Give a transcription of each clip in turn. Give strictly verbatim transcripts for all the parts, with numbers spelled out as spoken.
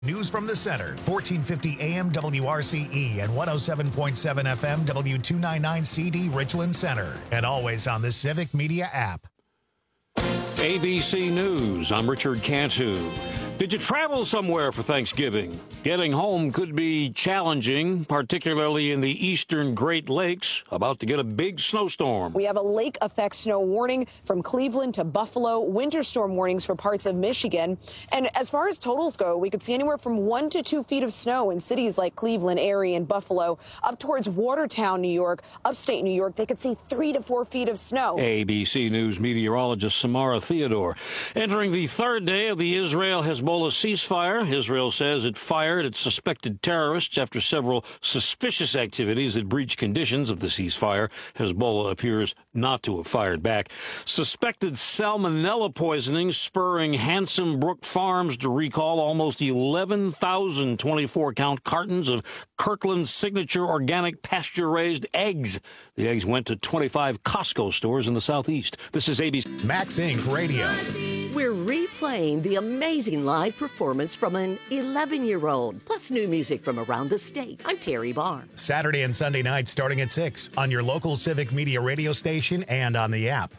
News from the center, fourteen fifty A M W R C E and one oh seven point seven F M W two ninety-nine C D Richland Center. And always on the Civic Media app. A B C News, I'm Richard Cantu. Did you travel somewhere for Thanksgiving? Getting home could be challenging, particularly in the eastern Great Lakes, about to get a big snowstorm. We have a lake effect snow warning from Cleveland to Buffalo, winter storm warnings for parts of Michigan. And as far as totals go, we could see anywhere from one to two feet of snow in cities like Cleveland, Erie, and Buffalo. Up towards Watertown, New York, upstate New York, they could see three to four feet of snow. A B C News meteorologist Samara Theodore. Entering the third day of the Israel-Hezbollah ceasefire, Israel says it fired its suspected terrorists after several suspicious activities that breached conditions of the ceasefire. Hezbollah appears not to have fired back. Suspected salmonella poisoning spurring Handsome Brook Farms to recall almost eleven thousand twenty-four count cartons of Kirkland's signature organic pasture-raised eggs. The eggs went to twenty-five Costco stores in the southeast. This is A B C. Max Incorporated. Radio. We're replaying the amazing live performance from an eleven-year-old, plus new music from around the state. I'm Terry Barr. Saturday and Sunday nights starting at six on your local Civic Media radio station and on the app.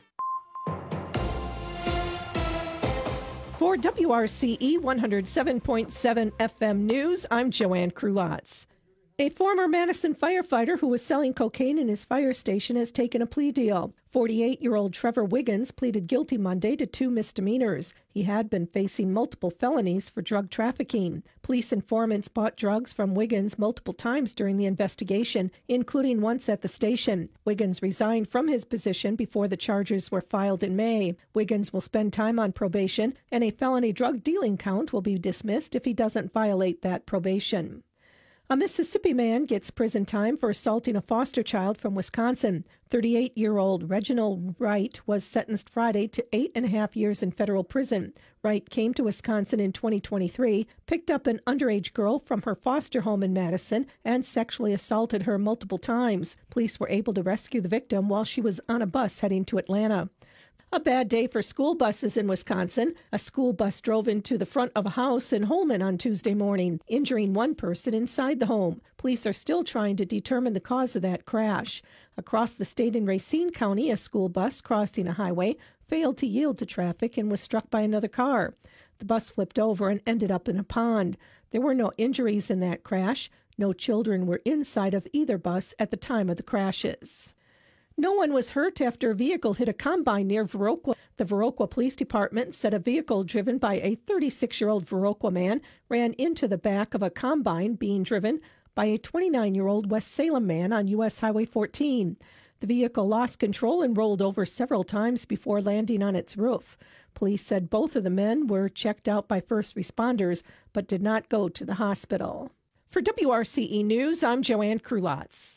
For W R C E one oh seven point seven F M News, I'm Joanne Krulotz. A former Madison firefighter who was selling cocaine in his fire station has taken a plea deal. forty-eight-year-old Trevor Wiggins pleaded guilty Monday to two misdemeanors. He had been facing multiple felonies for drug trafficking. Police informants bought drugs from Wiggins multiple times during the investigation, including once at the station. Wiggins resigned from his position before the charges were filed in May. Wiggins will spend time on probation, and a felony drug dealing count will be dismissed if he doesn't violate that probation. A Mississippi man gets prison time for assaulting a foster child from Wisconsin. thirty-eight-year-old Reginald Wright was sentenced Friday to eight and a half years in federal prison. Wright came to Wisconsin in twenty twenty-three, picked up an underage girl from her foster home in Madison, and sexually assaulted her multiple times. Police were able to rescue the victim while she was on a bus heading to Atlanta. A bad day for school buses in Wisconsin. A school bus drove into the front of a house in Holmen on Tuesday morning, injuring one person inside the home. Police are still trying to determine the cause of that crash. Across the state in Racine County, a school bus crossing a highway failed to yield to traffic and was struck by another car. The bus flipped over and ended up in a pond. There were no injuries in that crash. No children were inside of either bus at the time of the crashes. No one was hurt after a vehicle hit a combine near Viroqua. The Viroqua Police Department said a vehicle driven by a thirty-six-year-old Viroqua man ran into the back of a combine being driven by a twenty-nine-year-old West Salem man on U S Highway fourteen. The vehicle lost control and rolled over several times before landing on its roof. Police said both of the men were checked out by first responders but did not go to the hospital. For W R C E News, I'm Joanne Krulotz.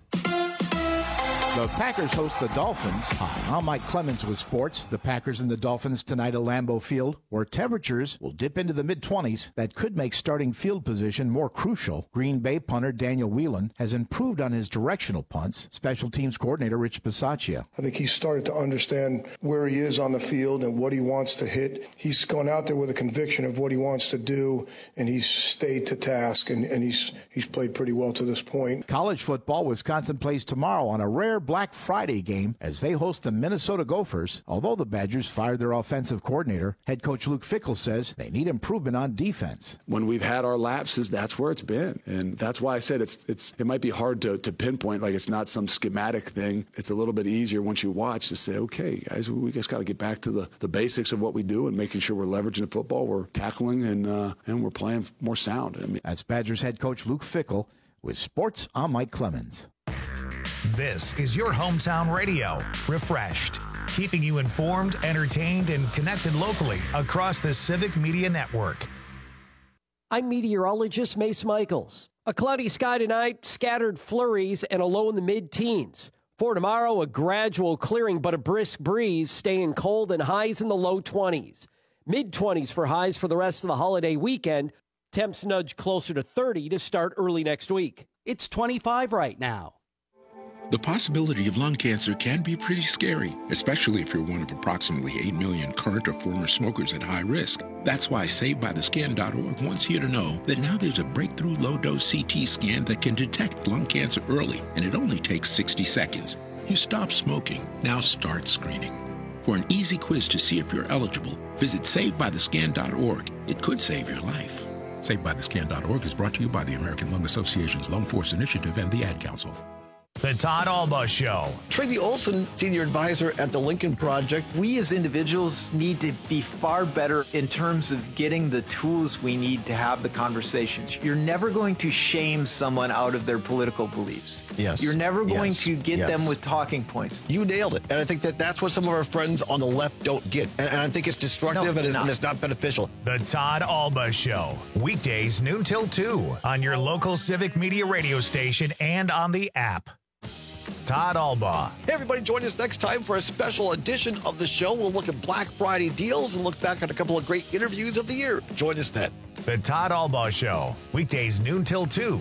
The Packers host the Dolphins. Hi, I'm Mike Clemens with sports. The Packers and the Dolphins tonight at Lambeau Field, where temperatures will dip into the mid-twenties. That could make starting field position more crucial. Green Bay punter Daniel Whelan has improved on his directional punts. Special teams coordinator Rich Bisaccia. I think he's started to understand where he is on the field and what he wants to hit. He's gone out there with a conviction of what he wants to do, and he's stayed to task, and, and he's he's played pretty well to this point. College football, Wisconsin plays tomorrow on a rare Black Friday game as they host the Minnesota Gophers. Although the Badgers fired their offensive coordinator, head coach Luke Fickell says they need improvement on defense. When we've had our lapses, that's where it's been. And that's why I said it's it's it might be hard to, to pinpoint, like it's not some schematic thing. It's a little bit easier once you watch to say, okay, guys, we just got to get back to the, the basics of what we do and making sure we're leveraging the football, we're tackling, and uh, and we're playing more sound. I mean, that's Badgers head coach Luke Fickell. With sports, I'm Mike Clemens. This is your hometown radio, Refreshed, keeping you informed, entertained, and connected locally across the Civic Media Network. I'm meteorologist Mace Michaels. A cloudy sky tonight, scattered flurries, and a low in the mid-teens. For tomorrow, a gradual clearing, but a brisk breeze, staying cold and highs in the low twenties. mid-twenties for highs for the rest of the holiday weekend. Temps nudge closer to thirty to start early next week. It's twenty-five right now. The possibility of lung cancer can be pretty scary, especially if you're one of approximately eight million current or former smokers at high risk. That's why Saved By The Scan dot org wants you to know that now there's a breakthrough low-dose C T scan that can detect lung cancer early, and it only takes sixty seconds. You stop smoking, now start screening. For an easy quiz to see if you're eligible, visit Saved By The Scan dot org. It could save your life. Saved By The Scan dot org is brought to you by the American Lung Association's Lung Force Initiative and the Ad Council. The Todd Alba Show. Tracy Olson, senior advisor at the Lincoln Project. We as individuals need to be far better in terms of getting the tools we need to have the conversations. You're never going to shame someone out of their political beliefs. Yes. You're never going yes. to get yes. them with talking points. You nailed it. And I think that that's what some of our friends on the left don't get. And, and I think it's destructive no, and, it's, and it's not beneficial. The Todd Alba Show. Weekdays noon till two on your local Civic Media radio station and on the app. Todd Alba. Hey, everybody, join us next time for a special edition of the show. We'll look at Black Friday deals and look back at a couple of great interviews of the year. Join us then. The Todd Alba Show. Weekdays noon till two.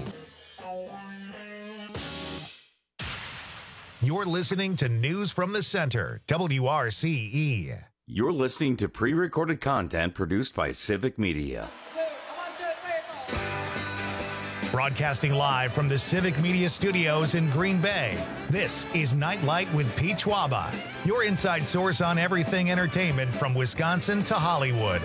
You're listening to News from the Center, W R C E. You're listening to pre-recorded content produced by Civic Media. Broadcasting live from the Civic Media Studios in Green Bay, this is Nightlight with Pete Schwaba, your inside source on everything entertainment from Wisconsin to Hollywood.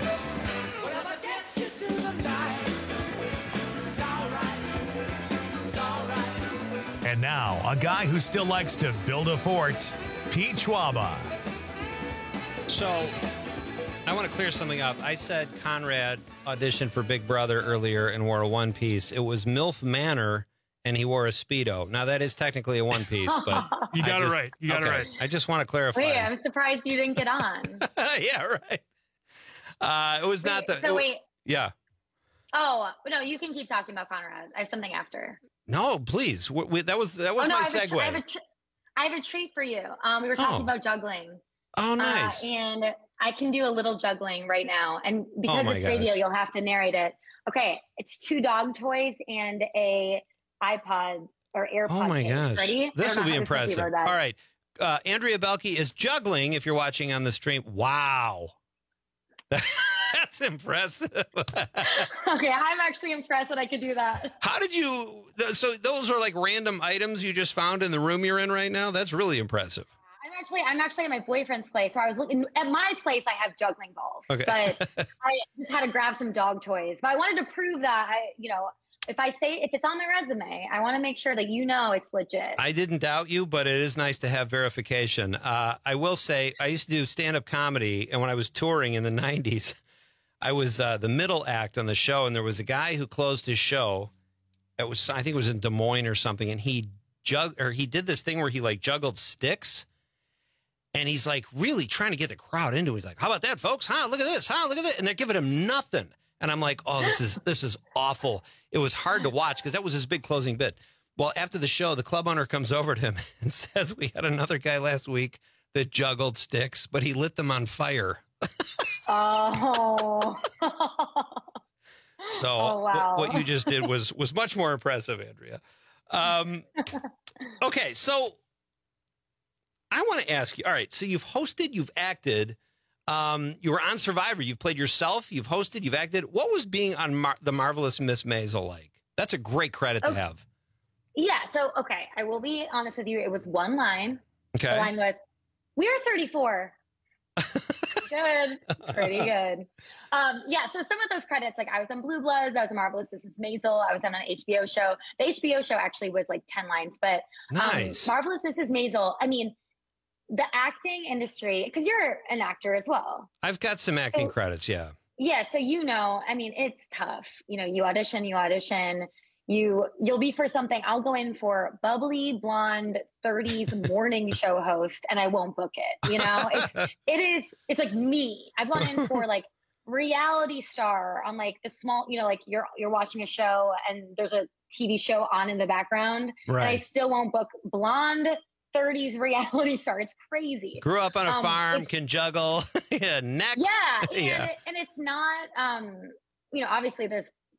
And now, a guy who still likes to build a fort, Pete Schwaba. So, I want to clear something up. I said Conrad auditioned for Big Brother earlier and wore a one-piece. It was MILF Manor, and he wore a Speedo. Now, that is technically a one-piece, but... You got I it just, right. You got okay. it right. I just want to clarify. Wait, I'm surprised you didn't get on. Yeah, right. Uh, it was wait, not the... So, it, wait. Yeah. Oh, no, you can keep talking about Conrad. I have something after. No, please. We, we, that was that was oh, no, my I have segue. A, I, have a tr- I have a treat for you. Um, we were talking Oh. about juggling. Oh, nice. Uh, and I can do a little juggling right now. And because Oh my it's radio, gosh. you'll have to narrate it. Okay, it's two dog toys and a iPod or AirPod Oh my case. gosh. Ready? I This don't will know be how to impressive. say All that. right. Uh, Andrea Belke is juggling if you're watching on the stream. Wow. That's impressive. Okay, I'm actually impressed that I could do that. How did you, th- so those are like random items you just found in the room you're in right now? That's really impressive. I'm actually I'm actually at my boyfriend's place. So I was looking at my place. I have juggling balls, Okay. but I just had to grab some dog toys. But I wanted to prove that I, you know, if I say if it's on my resume, I want to make sure that you know it's legit. I didn't doubt you, but it is nice to have verification. Uh, I will say I used to do stand-up comedy, and when I was touring in the nineties, I was uh, the middle act on the show, and there was a guy who closed his show. It was, I think it was in Des Moines or something, and he jug or he did this thing where he like juggled sticks, and he's like really trying to get the crowd into it. He's like, "How about that, folks? Huh? Look at this! Huh? Look at that!" And they're giving him nothing, and I'm like, "Oh, this is this is awful." It was hard to watch because that was his big closing bit. Well, after the show, the club owner comes over to him and says, "We had another guy last week that juggled sticks, but he lit them on fire." Oh. So Oh, wow. what, what you just did was was much more impressive, Andrea. Um, okay, so I want to ask you. All right, so you've hosted, you've acted, um, you were on Survivor, you've played yourself, you've hosted, you've acted. What was being on Mar- The Marvelous Miss Maisel like? That's a great credit to Okay. have. Yeah. So okay, I will be honest with you. It was one line. Okay. The line was, "We're thirty-four." Good. Pretty good. Um, yeah, so some of those credits, like I was on Blue Bloods, I was on Marvelous Missus Maisel, I was on an H B O show. The H B O show actually was like ten lines, but um, Nice. Marvelous Missus Maisel, I mean, the acting industry, because you're an actor as well. I've got some acting So- credits, yeah. Yeah, so you know, I mean, it's tough. You know, you audition, you audition, you you'll be for something. I'll go in for bubbly blonde thirties morning show host, and I won't book it. You know, it's it is it's like me. I've gone in for like reality star on like the small, you know, like you're you're watching a show and there's a T V show on in the background, and I Right. still won't book blonde thirties reality star. It's crazy. Grew up on a Um, farm, it's- can juggle. Yeah, next. Yeah, and, Yeah. and it's not, um, you know, obviously there's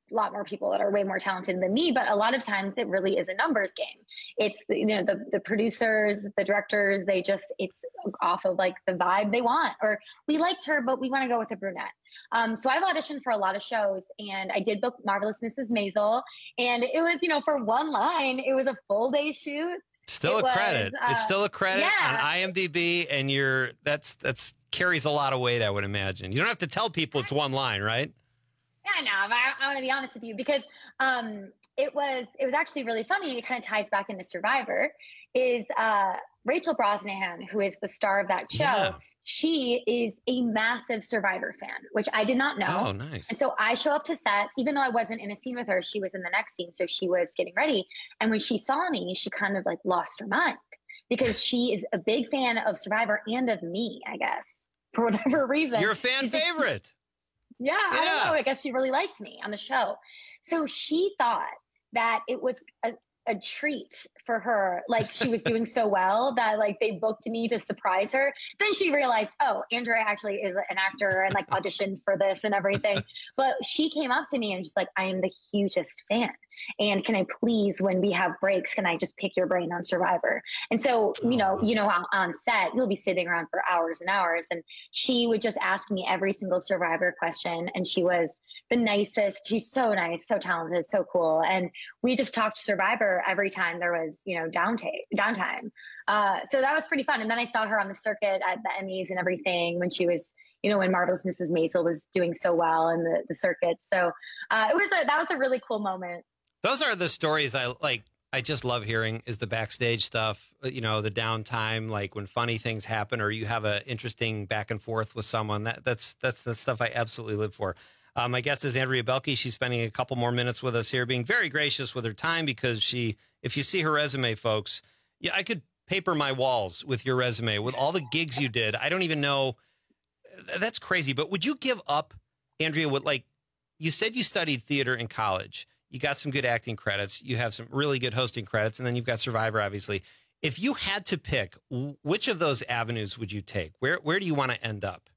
a lot more people that are way more talented than me, but a lot of times it really is a numbers game. It's, you know, the, the producers, the directors, they just, it's off of like the vibe they want, or we liked her, but we want to go with a brunette. Um, so I've auditioned for a lot of shows, and I did book Marvelous Missus Maisel, and it was, you know, for one line, it was a full day shoot. Still It a was, credit. uh, it's still a credit yeah. on IMDb, and you're that's that's carries a lot of weight, I would imagine. You don't have to tell people it's one line, right? Yeah, no, I, I want to be honest with you, because um, it was it was actually really funny. It kind of ties back into Survivor. Is uh, Rachel Brosnahan, who is the star of that show? Yeah. She is a massive Survivor fan, which I did not know. Oh, nice. And so I show up to set, even though I wasn't in a scene with her, she was in the next scene. So she was getting ready. And when she saw me, she kind of like lost her mind, because she is a big fan of Survivor and of me, I guess, for whatever reason. You're a fan She's just- favorite. yeah, I don't Yeah. know. I guess she really likes me on the show. So she thought that it was a, a treat for her. Like, she was doing so well that like they booked me to surprise her. Then she realized, oh, Andrea actually is an actor and like auditioned for this and everything. But she came up to me and just like, I am the hugest fan. And can I please, when we have breaks, can I just pick your brain on Survivor? And so, you know, you know, on, on set, you'll be sitting around for hours and hours. And she would just ask me every single Survivor question. And she was the nicest. She's so nice, so talented, so cool. And we just talked Survivor every time there was, you know, downtime. downtime. Uh, so that was pretty fun. And then I saw her on the circuit at the Emmys and everything when she was, you know, when Marvelous Missus Maisel was doing so well in the, the circuits. So uh, it was a, that was a really cool moment. Those are the stories I like. I just love hearing is the backstage stuff, you know, the downtime, like when funny things happen or you have an interesting back and forth with someone. That that's that's the stuff I absolutely live for. Um, my guest is Andrea Boehlke. She's spending a couple more minutes with us here, being very gracious with her time, because she, if you see her resume, folks, yeah, I could paper my walls with your resume, with all the gigs you did. I don't even know. That's crazy. But would you give up, Andrea, what, like, you said you studied theater in college. You got some good acting credits. You have some really good hosting credits. And then you've got Survivor, obviously. If you had to pick, which of those avenues would you take? Where where do you want to end up?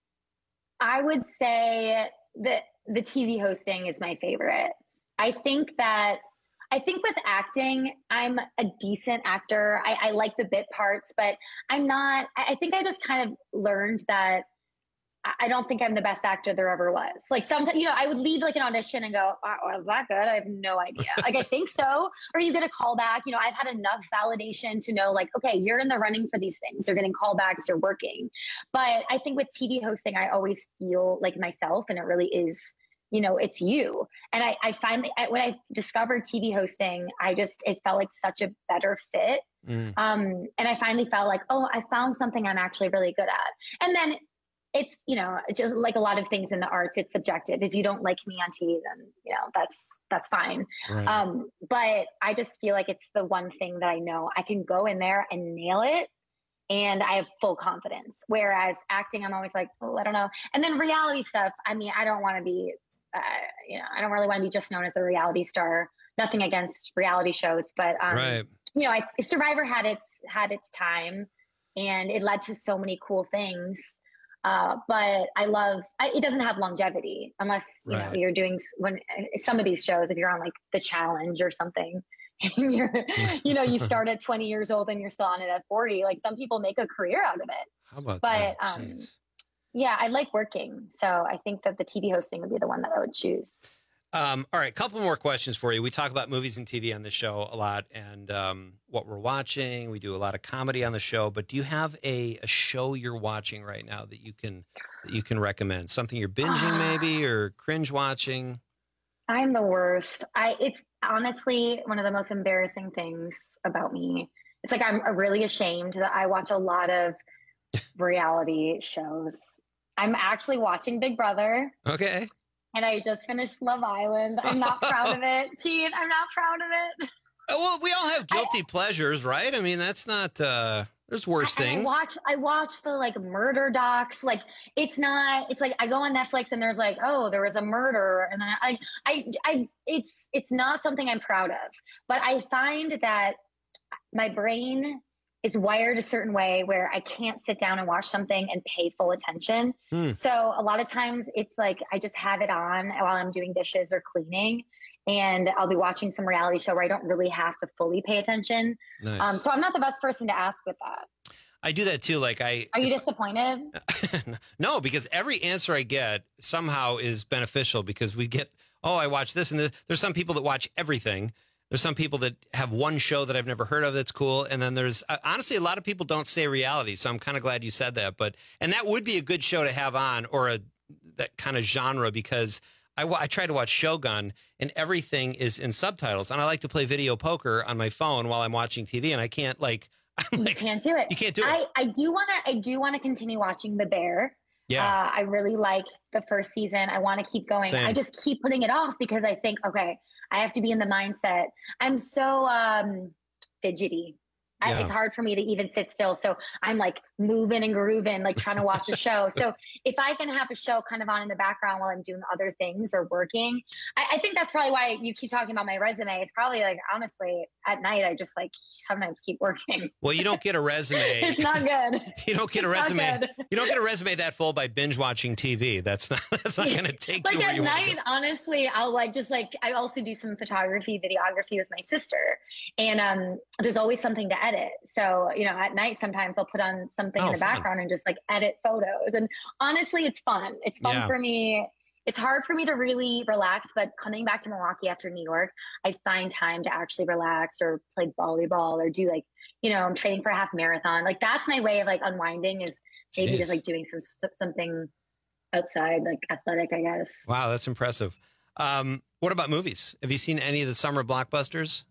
I would say that the T V hosting is my favorite. I think that, I think with acting, I'm a decent actor. I, I like the bit parts, but I'm not, I think I just kind of learned that I don't think I'm the best actor there ever was. Like sometimes, you know, I would leave like an audition and go, oh, is that good? I have no idea. Like, I think so. Or you get a call back. You know, I've had enough validation to know like, okay, you're in the running for these things. You're getting callbacks, you're working. But I think with T V hosting, I always feel like myself, and it really is, you know, it's you. And I, I finally, I, when I discovered T V hosting, I just, it felt like such a better fit. Mm. Um, and I finally felt like, oh, I found something I'm actually really good at. And then it's, you know, just like a lot of things in the arts, it's subjective. If you don't like me on T V, then, you know, that's, that's fine. Right. Um, but I just feel like it's the one thing that I know I can go in there and nail it. And I have full confidence. Whereas acting, I'm always like, oh, I don't know. And then reality stuff, I mean, I don't want to be, uh, you know, I don't really want to be just known as a reality star. Nothing against reality shows, but, um, Right. you know, I, Survivor had its, had its time, and it led to so many cool things. Uh, but I love, I, it doesn't have longevity unless, you Right. know, you're doing when some of these shows, if you're on like The Challenge or something, and you're, you know, you start at twenty years old and you're still on it at forty. Like, some people make a career out of it. How about But, that? um, Jeez. Yeah, I like working. So I think that the T V hosting would be the one that I would choose. Um, all right, couple more questions for you. We talk about movies and T V on the show a lot, and um, what we're watching. We do a lot of comedy on the show. But do you have a, a show you're watching right now that you can that you can recommend? Something you're binging, maybe, or cringe watching? I'm the worst. I it's honestly one of the most embarrassing things about me. It's like I'm really ashamed that I watch a lot of reality shows. I'm actually watching Big Brother. Okay. And I just finished Love Island. I'm not proud of it. Gene, I'm not proud of it. Oh, well, we all have guilty pleasures, right? I mean, that's not. Uh, there's worse And things. I watch I watch the like murder docs. Like, it's not, it's like I go on Netflix and there's like, oh, there was a murder. And then I I I it's it's not something I'm proud of. But I find that my brain is wired a certain way where I can't sit down and watch something and pay full attention. Hmm. So a lot of times it's like I just have it on while I'm doing dishes or cleaning, and I'll be watching some reality show where I don't really have to fully pay attention. Nice. Um, so I'm not the best person to ask with that. I do that too. Like I, Are you disappointed? no, because every answer I get somehow is beneficial because we get, oh, I watch this and this. There's some people that watch everything. There's some people that have one show that I've never heard of that's cool. And then there's, uh, honestly, a lot of people don't say reality. So I'm kind of glad you said that. But, and that would be a good show to have on, or a that kind of genre, because I, I try to watch Shogun and everything is in subtitles. And I like to play video poker on my phone while I'm watching T V. And I can't like, I'm like you can't do it. You can't do I, it. I do want to, I do want to continue watching The Bear. Yeah. Uh, I really liked the first season. I want to keep going. Same. I just keep putting it off because I think, okay, I have to be in the mindset. I'm so um, fidgety. I, Yeah. it's hard for me to even sit still. So I'm like moving and grooving, like trying to watch a show. So if I can have a show kind of on in the background while I'm doing other things or working, I, I think that's probably why you keep talking about my resume. It's probably like, honestly, at night, I just like sometimes keep working. Well, you don't get a resume. It's not good. You don't get a It's not resume. good. You don't get a resume that full by binge watching T V. That's not. That's not going to take Like you where at you want to night, go. honestly, I'll like just like I also do some photography, videography with my sister, and um, there's always something to edit. So you know, at night sometimes I'll put on something Oh, in the fun. background and just like edit photos. And honestly, it's fun. It's fun Yeah. for me. It's hard for me to really relax, but coming back to Milwaukee after New York, I find time to actually relax or play volleyball or do like, you know, I'm training for a half marathon. Like that's my way of like unwinding is maybe Jeez. just like doing some something outside, like athletic, I guess. Wow, that's impressive. Um, what about movies? Have you seen any of the summer blockbusters?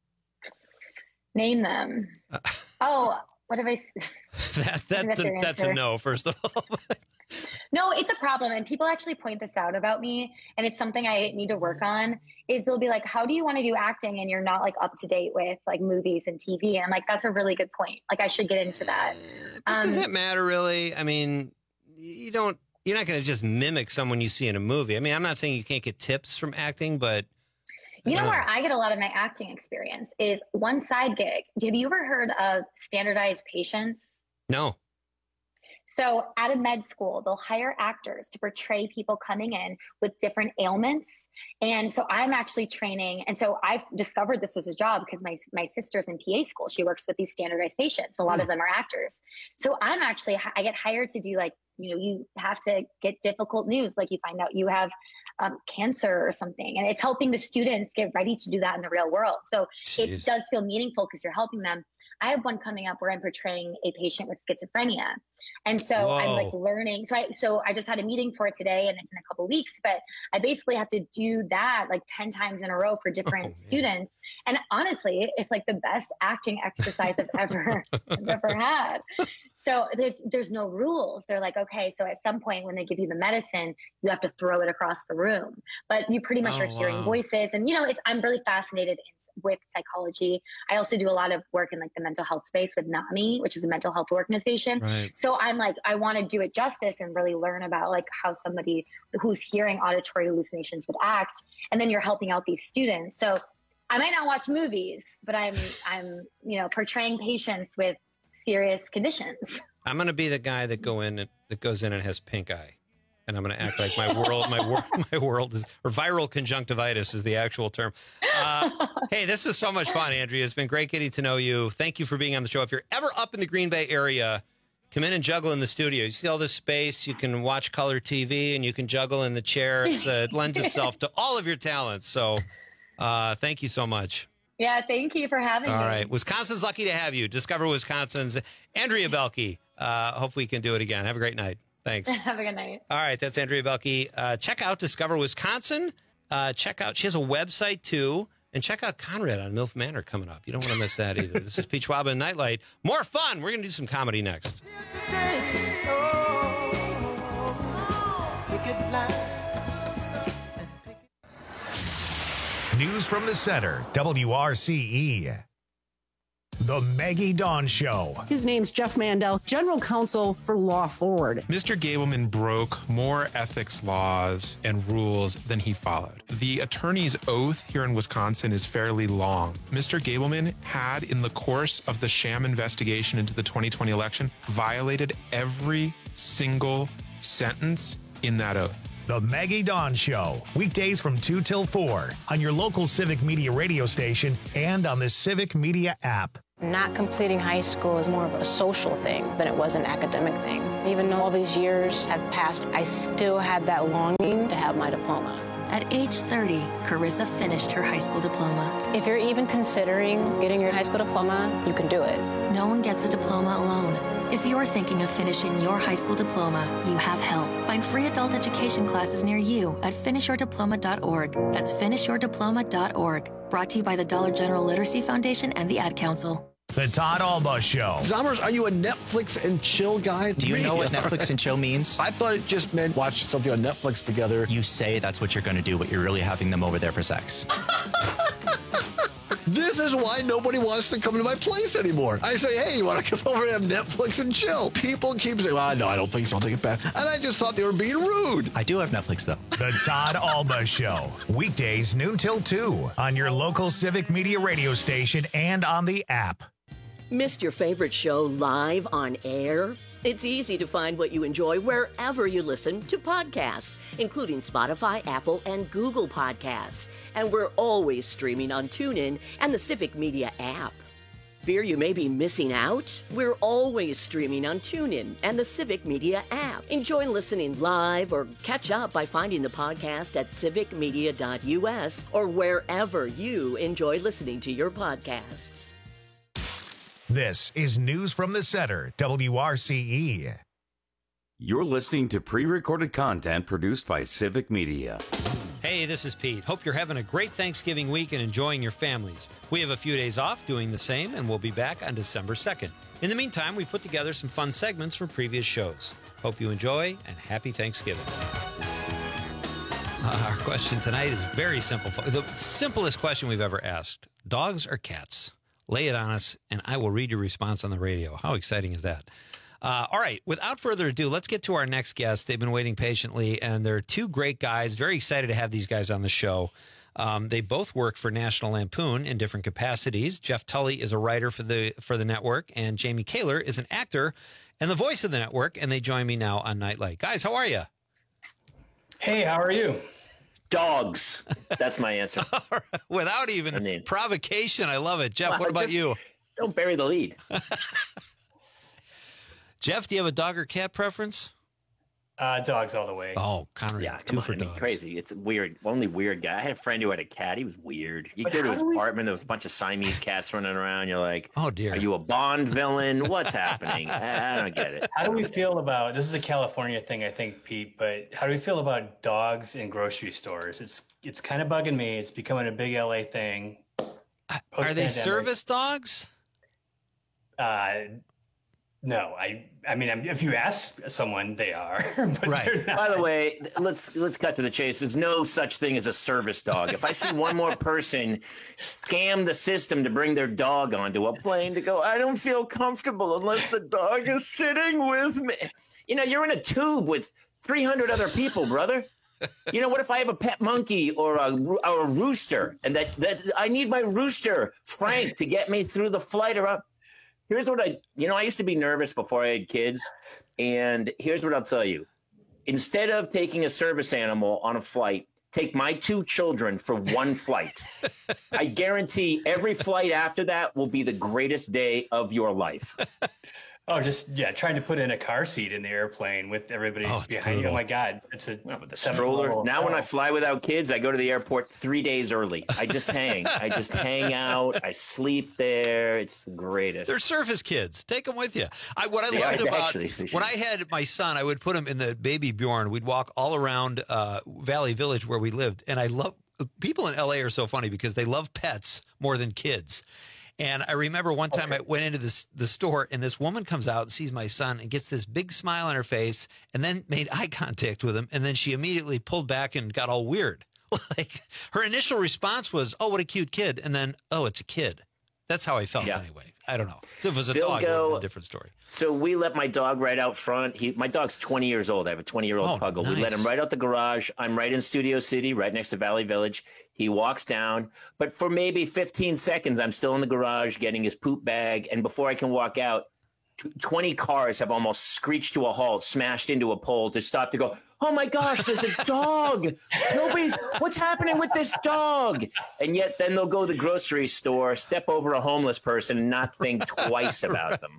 Name them. Uh, Oh, what have I? s- that, that's That's a, your that's a answer. no. First of all, No, it's a problem, and people actually point this out about me, and it's something I need to work on. Is they'll be like, "How do you want to do acting?" and you're not like up to date with like movies and T V. And I'm like, that's a really good point. Like, I should get into that. Um, does it matter really? I mean, you don't. You're not going to just mimic someone you see in a movie. I mean, I'm not saying you can't get tips from acting, but I You know don't where I get a lot of my acting experience is one side gig. Have you ever heard of standardized patients? no. So at a med school, they'll hire actors to portray people coming in with different ailments. And so I'm actually training. And so I've discovered this was a job because my, my sister's in P A school. She works with these standardized patients. A lot of them are actors. So I'm actually, I get hired to do like, you know, you have to get difficult news. Like you find out you have um, cancer or something, and it's helping the students get ready to do that in the real world. So Jeez. it does feel meaningful because you're helping them. I have one coming up where I'm portraying a patient with schizophrenia. And so I'm like Whoa. learning. So I, so I just had a meeting for it today and it's in a couple of weeks, but I basically have to do that like ten times in a row for different students. And honestly, it's like the best acting exercise I've ever, I've ever had. So there's, there's no rules. They're like, okay, so at some point when they give you the medicine, you have to throw it across the room, but you pretty much Oh, are hearing wow. voices. And, you know, it's, I'm really fascinated in, with psychology. I also do a lot of work in like the mental health space with NAMI, which is a mental health organization. Right. So I'm like, I want to do it justice and really learn about like how somebody who's hearing auditory hallucinations would act. And then you're helping out these students. So I might not watch movies, but I'm, I'm, you know, portraying patients with serious conditions. I'm going to be the guy that go in and, that goes in and has pink eye, and I'm going to act like my world, my world, my world is, or viral conjunctivitis is the actual term. Uh, hey, this is so much fun, Andrea. It's been great getting to know you. Thank you for being on the show. If you're ever up in the Green Bay area, come in and juggle in the studio. You see all this space. You can watch color T V, and you can juggle in the chair. It's, uh, it lends itself to all of your talents. So, uh, thank you so much. Yeah, thank you for having All me. right. Wisconsin's lucky to have you. Discover Wisconsin's Andrea Belke. Uh, hope we can do it again. Have a great night. Thanks. Have a good night. All right. That's Andrea Belke. Uh, check out Discover Wisconsin. Uh, check out, she has a website too. And check out Conrad on MILF Manor coming up. You don't want to miss that either. This is Pete Schwab and Nightlight. More fun. We're going to do some comedy next. News from the center, W R C E. The Maggie Dawn Show. His name's Jeff Mandel, General Counsel for Law Forward. Mister Gableman broke more ethics laws and rules than he followed. The attorney's oath here in Wisconsin is fairly long. Mister Gableman had, in the course of the sham investigation into the twenty twenty election, violated every single sentence in that oath. The Maggie Dawn Show, weekdays from two till four on your local Civic Media radio station and on the Civic Media app. Not completing high school is more of a social thing than it was an academic thing. Even though all these years have passed, I still had that longing to have my diploma. At age thirty, Carissa finished her high school diploma. If you're even considering getting your high school diploma, you can do it. No one gets a diploma alone. If you're thinking of finishing your high school diploma, you have help. Find free adult education classes near you at finish your diploma dot org. That's finish your diploma dot org. Brought to you by the Dollar General Literacy Foundation and the Ad Council. The Todd Alba Show. Zommers, are you a Netflix and chill guy? Do you Me. know what Netflix and chill means? I thought it just meant watch something on Netflix together. You say that's what you're going to do, but you're really having them over there for sex. This is why nobody wants to come to my place anymore. I say, hey, you want to come over and have Netflix and chill? People keep saying, well, no, I don't think so. I'll take it back. And I just thought they were being rude. I do have Netflix, though. The Todd Alba Show, weekdays noon till two on your local Civic Media radio station and on the app. Missed your favorite show live on air? It's easy to find what you enjoy wherever you listen to podcasts, including Spotify, Apple, and Google Podcasts. And we're always streaming on TuneIn and the Civic Media app. Fear you may be missing out? We're always streaming on TuneIn and the Civic Media app. Enjoy listening live or catch up by finding the podcast at civic media dot u s or wherever you enjoy listening to your podcasts. This is News from the Center, W R C E. You're listening to pre-recorded content produced by Civic Media. Hey, this is Pete. Hope you're having a great Thanksgiving week and enjoying your families. We have a few days off doing the same, and we'll be back on December second. In the meantime, we put together some fun segments from previous shows. Hope you enjoy, and happy Thanksgiving. Uh, our question tonight is very simple. The simplest question we've ever asked. Dogs or cats? Lay it on us, and I will read your response on the radio. How exciting is that? Uh, all right, without further ado, let's get to our next guest. They've been waiting patiently, and they're two great guys. Very excited to have these guys on the show. Um, they both work for National Lampoon in different capacities. Jeff Tully is a writer for the for the network, and Jamie Kaler is an actor and the voice of the network, and they join me now on Nightlight. Guys, how are you? Hey, how are you? Dogs. That's my answer. Without even I mean, provocation. I love it. Jeff, well, what about you? Don't bury the lead. Jeff, do you have a dog or cat preference? Uh, dogs all the way. Oh, Conrad, yeah, two on, for I mean, dogs. Crazy. It's weird. Only weird guy. I had a friend who had a cat. He was weird. You but go to his we... apartment, there was a bunch of Siamese cats running around. You're like, oh, dear. Are you a Bond villain? What's happening? I, I don't get it. How do we feel about, this is a California thing, I think, Pete, but how do we feel about dogs in grocery stores? It's it's kind of bugging me. It's becoming a big L A thing. Are they service dogs? Uh, no, I I mean, if you ask someone, they are. But right. By the way, let's let's cut to the chase. There's no such thing as a service dog. If I see one more person scam the system to bring their dog onto a plane to go, I don't feel comfortable unless the dog is sitting with me. You know, you're in a tube with three hundred other people, brother. You know, what if I have a pet monkey or a, or a rooster, and that, that I need my rooster, Frank, to get me through the flight around. Here's what I, you know, I used to be nervous before I had kids. And here's what I'll tell you. Instead of taking a service animal on a flight, take my two children for one flight. I guarantee every flight after that will be the greatest day of your life. Oh, just, yeah, trying to put in a car seat in the airplane with everybody oh, behind you. Oh, my God. It's a well, the stroller. Now oh. when I fly without kids, I go to the airport three days early. I just hang. I just hang out. I sleep there. It's the greatest. They're surface kids. Take them with you. I, what I yeah, loved about actually, when I had my son, I would put him in the baby Bjorn. We'd walk all around uh, Valley Village where we lived. And I love, people in L A are so funny because they love pets more than kids. And I remember one time okay. I went into this, the store, and this woman comes out and sees my son and gets this big smile on her face and then made eye contact with him. And then she immediately pulled back and got all weird. Like her initial response was, oh, what a cute kid. And then, oh, it's a kid. That's how I felt Yeah. anyway. I don't know. So if it was a They'll dog, it would go- have been a different story. So we let my dog right out front. He, my dog's twenty years old. I have a twenty-year-old Oh, puggle. We let him nice. right out the garage. I'm right in Studio City, right next to Valley Village. He walks down, but for maybe fifteen seconds, I'm still in the garage getting his poop bag. And before I can walk out, tw- twenty cars have almost screeched to a halt, smashed into a pole to stop to go, oh my gosh, there's a dog. Nobody's, what's happening with this dog? And yet then they'll go to the grocery store, step over a homeless person and not think twice about them.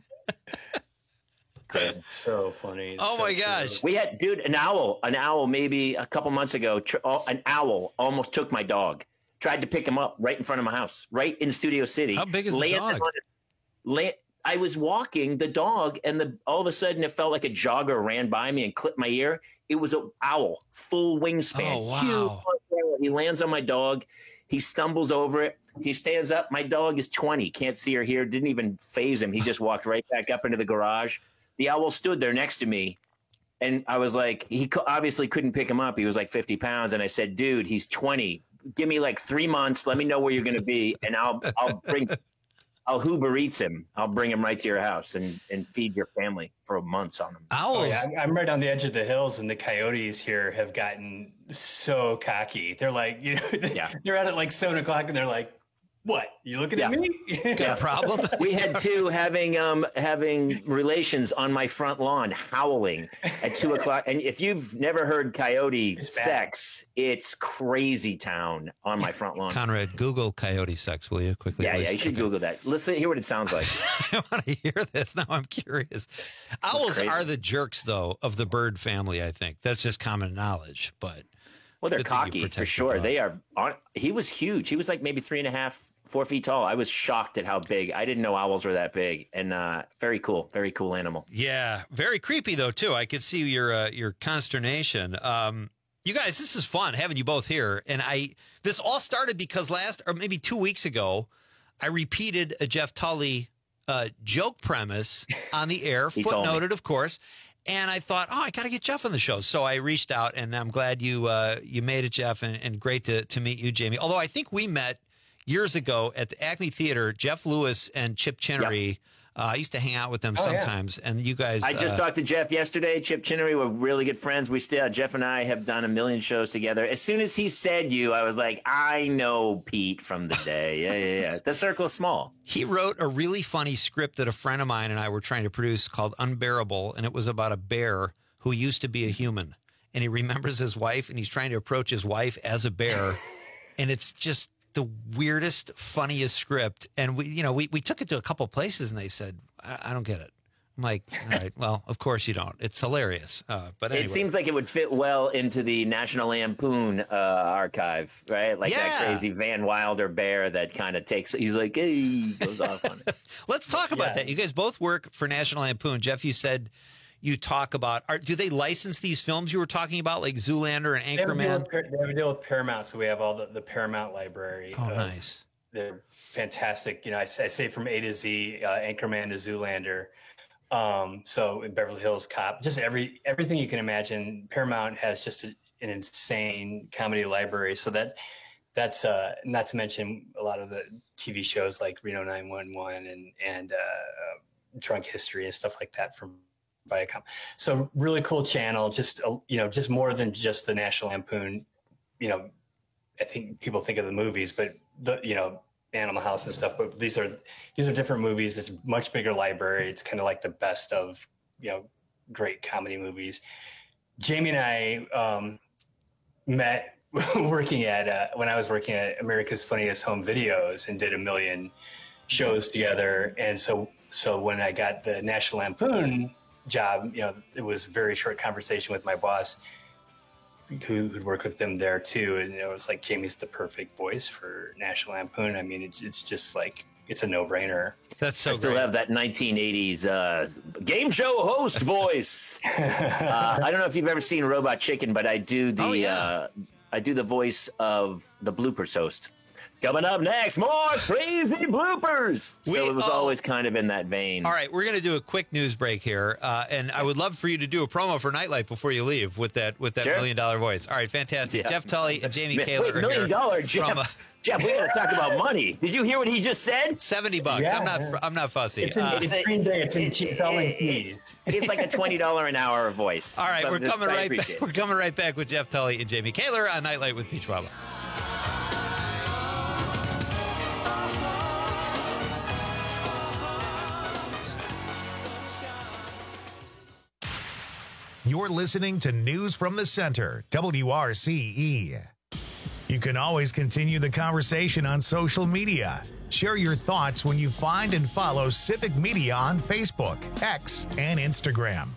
Crazy. So funny. Oh So my true. gosh. We had, dude, an owl, an owl maybe a couple months ago, tr- oh, an owl almost took my dog. Tried to pick him up right in front of my house, right in Studio City. How big is the Landed dog? on his- la- I was walking the dog, and the all of a sudden it felt like a jogger ran by me and clipped my ear. It was an owl, full wingspan. Oh, wow. Huge. He lands on my dog. He stumbles over it. He stands up. My dog is twenty. Can't see or hear. Didn't even phase him. He just walked right back up into the garage. The owl stood there next to me. And I was like, he co- obviously couldn't pick him up. He was like fifty pounds. And I said, dude, he's twenty. Give me like three months. Let me know where you're going to be. And I'll, I'll bring, I'll Uber Eats him. I'll bring him right to your house and, and feed your family for months on him. Owls. Oh, yeah. I'm- I'm right on the edge of the hills, and the coyotes here have gotten so cocky. They're like, you know, Yeah. they're at it like seven o'clock, and they're like, "What? You looking at Yeah. me?" Got a problem? We had two having um having relations on my front lawn, howling at two o'clock. And if you've never heard coyote It's bad. sex, it's crazy town on my front lawn. Conrad, Google coyote sex, will you? Quickly, Yeah, please? yeah, you should Okay. Google that. Listen, hear what it sounds like. I want to hear this. Now I'm curious. Owls crazy. are the jerks, though, of the bird family, I think. That's just common knowledge. But Well, they're good that you cocky protect for the sure. dog. They are. On, he was huge. He was like maybe three and a half, four feet tall. I was shocked at how big. I didn't know owls were that big. And uh, very cool. Very cool animal. Yeah, very creepy though too. I could see your uh, your consternation. Um, you guys, this is fun having you both here, and I this all started because last or maybe two weeks ago, I repeated a Jeff Tully uh, joke premise on the air, He told me. footnoted, of course. And I thought, oh, I got to get Jeff on the show. So I reached out, and I'm glad you uh, you made it, Jeff, and, and great to to meet you, Jamie. Although I think we met years ago at the Acme Theater. Jeff Lewis and Chip Chinnery. Uh, I used to hang out with them Oh, yeah. sometimes, and you guys. I just uh, talked to Jeff yesterday. Chip Chinnery, we're really good friends. We still, Jeff and I have done a million shows together. As soon as he said you, I was like, I know Pete from the day. Yeah, yeah, yeah. The circle is small. He wrote a really funny script that a friend of mine and I were trying to produce called Unbearable, and it was about a bear who used to be a human, and he remembers his wife, and he's trying to approach his wife as a bear, and it's just the weirdest, funniest script. And we, you know, we we took it to a couple places, and they said, I, I don't get it. I'm like, all right, well, of course you don't. It's hilarious. Uh, but anyway. It seems like it would fit well into the National Lampoon uh, archive, right? Like that Yeah. crazy Van Wilder bear that kind of takes, he's like, hey, goes off on it. Let's talk about Yeah. that. You guys both work for National Lampoon. Jeff, you said you talk about, are, do they license these films you were talking about, like Zoolander and They have, a deal Anchorman? with, Par- they have a deal with Paramount, so we have all the, the Paramount library. Oh, of- nice. They're fantastic. You know, I, say- I say from A to Z, uh, Anchorman to Zoolander. Um, so in Beverly Hills Cop, just every everything you can imagine. Paramount has just a, an insane comedy library. So that that's uh, not to mention a lot of the T V shows like Reno nine one one and and uh, uh, Drunk History and stuff like that from Viacom. So really cool channel. Just uh, you know, just more than just the National Lampoon. You know, I think people think of the movies, but the you know. Animal House and stuff, but these are these are different movies. It's a much bigger library. It's kind of like the best of you know great comedy movies. Jamie and I um, met working at uh, when I was working at America's Funniest Home Videos and did a million shows together. And so so when I got the National Lampoon job, you know, it was a very short conversation with my boss. Who who'd worked with them there too, and it was like Jamie's the perfect voice for National Lampoon. I mean, it's it's just like it's a no brainer. That's so I still great. have that nineteen eighties uh, game show host voice. uh, I don't know if you've ever seen Robot Chicken, but I do the Oh, yeah. uh, I do the voice of the bloopers host. Coming up next, more crazy bloopers. So We- it was oh. always kind of in that vein. All right, we're going to do a quick news break here, uh, and I would love for you to do a promo for Nightlight before you leave with that with that Sure. million dollar voice. All right, fantastic. Yeah. Jeff Tully and Jamie Wait, Kaler are million here. dollar, from, Jeff. uh, Jeff, we got to talk about money. Did you hear what he just said? Seventy bucks. Yeah, I'm not. yeah. I'm not fussy. It's in, Uh, it's Green Bay. It's in cheap selling fees. It's like a twenty dollar an hour voice. all right, So we're this- coming I right back. appreciate it. We're coming right back with Jeff Tully and Jamie Kaler on Nightlight with Peach Waba. You're listening to News from the Center, W R C E. You can always continue the conversation on social media. Share your thoughts when you find and follow Civic Media on Facebook, X, and Instagram.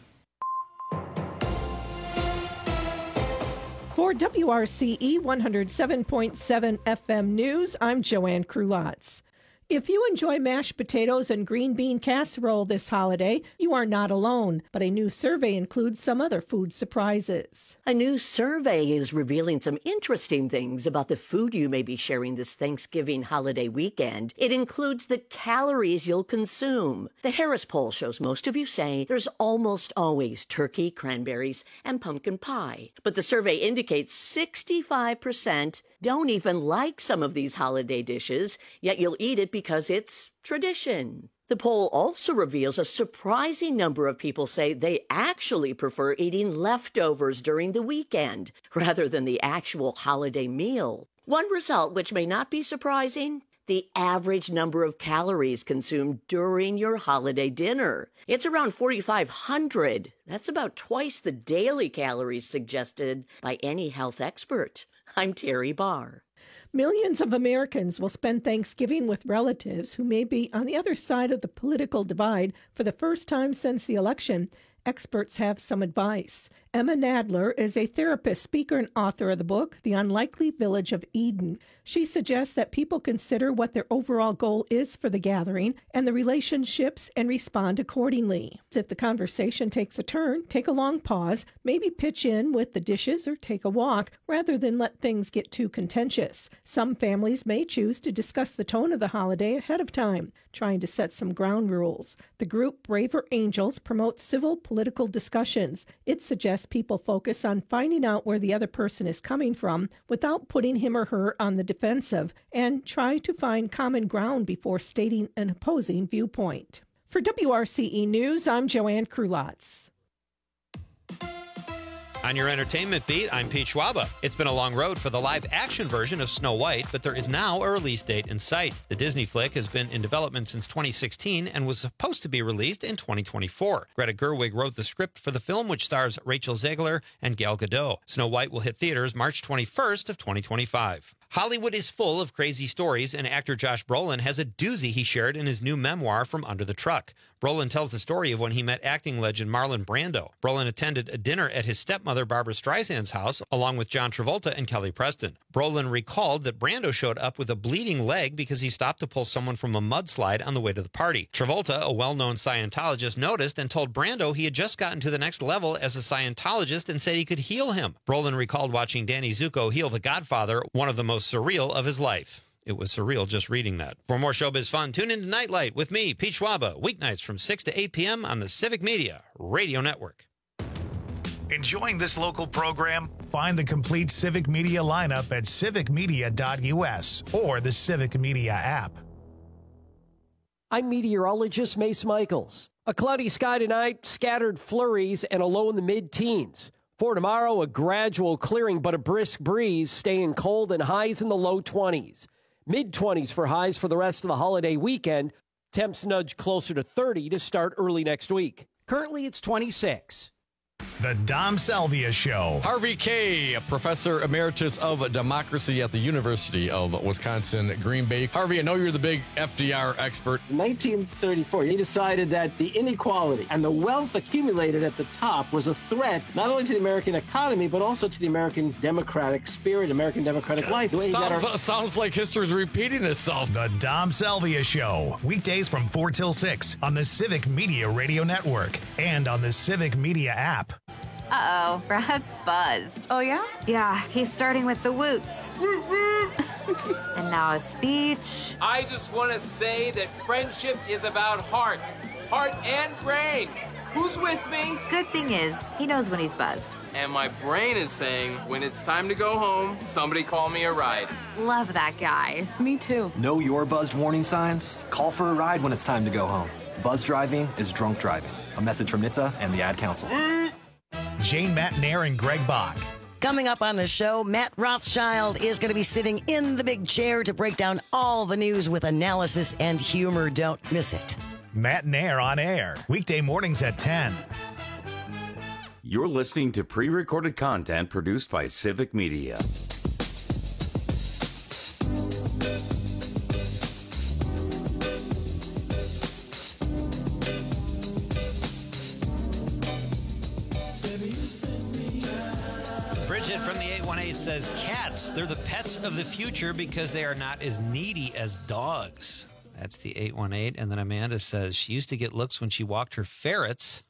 For W R C E one oh seven point seven F M News, I'm Joanne Krulotz. If you enjoy mashed potatoes and green bean casserole this holiday, you are not alone, but a new survey includes some other food surprises. A new survey is revealing some interesting things about the food you may be sharing this Thanksgiving holiday weekend. It includes the calories you'll consume. The Harris poll shows most of you say there's almost always turkey, cranberries, and pumpkin pie. But the survey indicates sixty-five percent don't even like some of these holiday dishes, yet you'll eat it because it's tradition. The poll also reveals a surprising number of people say they actually prefer eating leftovers during the weekend rather than the actual holiday meal. One result, which may not be surprising, the average number of calories consumed during your holiday dinner. It's around forty-five hundred. That's about twice the daily calories suggested by any health expert. I'm Terry Barr. Millions of Americans will spend Thanksgiving with relatives who may be on the other side of the political divide for the first time since the election. Experts have some advice. Emma Nadler is a therapist, speaker, and author of the book, The Unlikely Village of Eden. She suggests that people consider what their overall goal is for the gathering and the relationships and respond accordingly. If the conversation takes a turn, take a long pause, maybe pitch in with the dishes or take a walk rather than let things get too contentious. Some families may choose to discuss the tone of the holiday ahead of time, trying to set some ground rules. The group Braver Angels promotes civil political discussions. It suggests people focus on finding out where the other person is coming from without putting him or her on the defensive, and try to find common ground before stating an opposing viewpoint. For W R C E News, I'm Joanne Krulotz. On your entertainment beat, I'm Pete Schwaba. It's been a long road for the live-action version of Snow White, but there is now a release date in sight. The Disney flick has been in development since twenty sixteen and was supposed to be released in twenty twenty-four. Greta Gerwig wrote the script for the film, which stars Rachel Zegler and Gal Gadot. Snow White will hit theaters March twenty-first of twenty twenty-five. Hollywood is full of crazy stories, and actor Josh Brolin has a doozy he shared in his new memoir, From Under the Truck. Brolin tells the story of when he met acting legend Marlon Brando. Brolin attended a dinner at his stepmother Barbara Streisand's house, along with John Travolta and Kelly Preston. Brolin recalled that Brando showed up with a bleeding leg because he stopped to pull someone from a mudslide on the way to the party. Travolta, a well-known Scientologist, noticed and told Brando he had just gotten to the next level as a Scientologist and said he could heal him. Brolin recalled watching Danny Zuko heal The Godfather, one of the most surreal of his life. It was surreal just reading that. For more showbiz fun, tune in to Nightlight with me, Pete Schwaba, weeknights from six to eight p.m. on the Civic Media Radio Network. Enjoying this local program? Find the complete Civic Media lineup at civic media dot u s or the Civic Media app. I'm meteorologist Mace Michaels. A cloudy sky tonight, scattered flurries, and a low in the mid-teens. For tomorrow, a gradual clearing, but a brisk breeze, staying cold and highs in the low twenties. mid-twenties for highs for the rest of the holiday weekend. Temps nudge closer to thirty to start early next week. Currently, it's twenty-six. The Dom Salvia Show. Harvey Kaye, Professor Emeritus of Democracy at the University of Wisconsin, Green Bay. Harvey, I know you're the big F D R expert. In nineteen thirty-four, he decided that the inequality and the wealth accumulated at the top was a threat not only to the American economy, but also to the American democratic spirit, American democratic life. The way he got Sounds, our- sounds like history's repeating itself. The Dom Salvia Show. Weekdays from four till six on the Civic Media Radio Network and on the Civic Media app. Uh-oh, Brad's buzzed. Oh, yeah? Yeah, he's starting with the woots. And now a speech. I just want to say that friendship is about heart. Heart and brain. Who's with me? Good thing is, he knows when he's buzzed. And my brain is saying, when it's time to go home, somebody call me a ride. Love that guy. Me too. Know your buzzed warning signs? Call for a ride when it's time to go home. Buzz driving is drunk driving. A message from N H T S A and the Ad Council. Jane Matnair and Greg Bach. Coming up on the show, Matt Rothschild is going to be sitting in the big chair to break down all the news with analysis and humor. Don't miss it. Matt Nair on air, weekday mornings at ten. You're listening to pre-recorded content produced by Civic Media. Bridget from the eight one eight says, cats, they're the pets of the future because they are not as needy as dogs. That's the eight one eight. And then Amanda says she used to get looks when she walked her ferrets.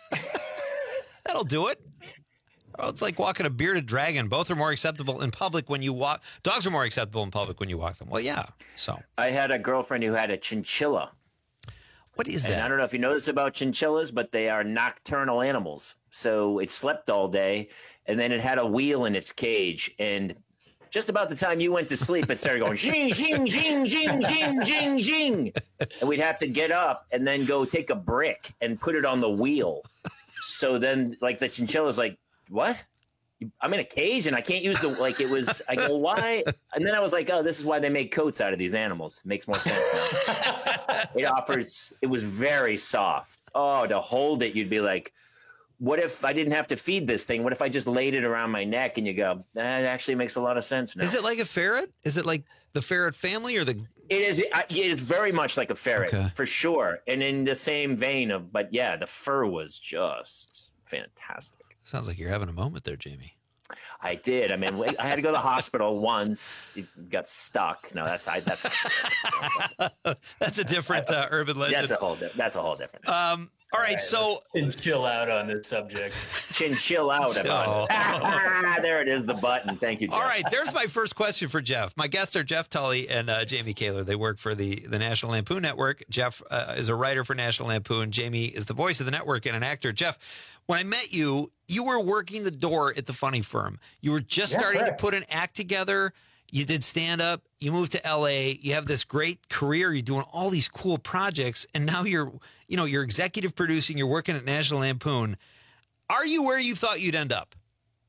That'll do it. Oh, it's like walking a bearded dragon. Both are more acceptable in public when you walk. Dogs are more acceptable in public when you walk them. Well, yeah. So I had a girlfriend who had a chinchilla. What is and that? I don't know if you know this about chinchillas, but they are nocturnal animals. So it slept all day, and then it had a wheel in its cage. And just about the time you went to sleep, it started going zing, zing, zing, zing, zing, zing, zing. And we'd have to get up and then go take a brick and put it on the wheel. So then, like, the chinchilla's like, what? I'm in a cage and I can't use the, like, it was, I go, why? And then I was like, oh, this is why they make coats out of these animals. It makes more sense now. It offers, it was very soft. Oh, to hold it, you'd be like, what if I didn't have to feed this thing? What if I just laid it around my neck? And you go, that actually makes a lot of sense now. Is it like a ferret? Is it like the ferret family or the? It is. It is very much like a ferret, Okay. for sure. And in the same vein of, but yeah, the fur was just fantastic. Sounds like you're having a moment there, Jamie. I did. I mean, I had to go to the hospital once. It got stuck. No, that's I. That's that's a different uh, urban legend. That's a whole. Di- that's a whole different. Um. All right. So and chill out on this subject. Chin chill out about it. Ah, there it is. The button. Thank you, Jeff. All right, there's my first question for Jeff. My guests are Jeff Tully and uh, Jamie Kaler. They work for the, the National Lampoon Network. Jeff uh, is a writer for National Lampoon. Jamie is the voice of the network and an actor. Jeff, when I met you, you were working the door at the Funny Firm. You were just Yeah, starting correct. to put an act together. You did stand-up. You moved to L A. You have this great career. You're doing all these cool projects. And now you're, you know, you're executive producing. You're working at National Lampoon. Are you where you thought you'd end up?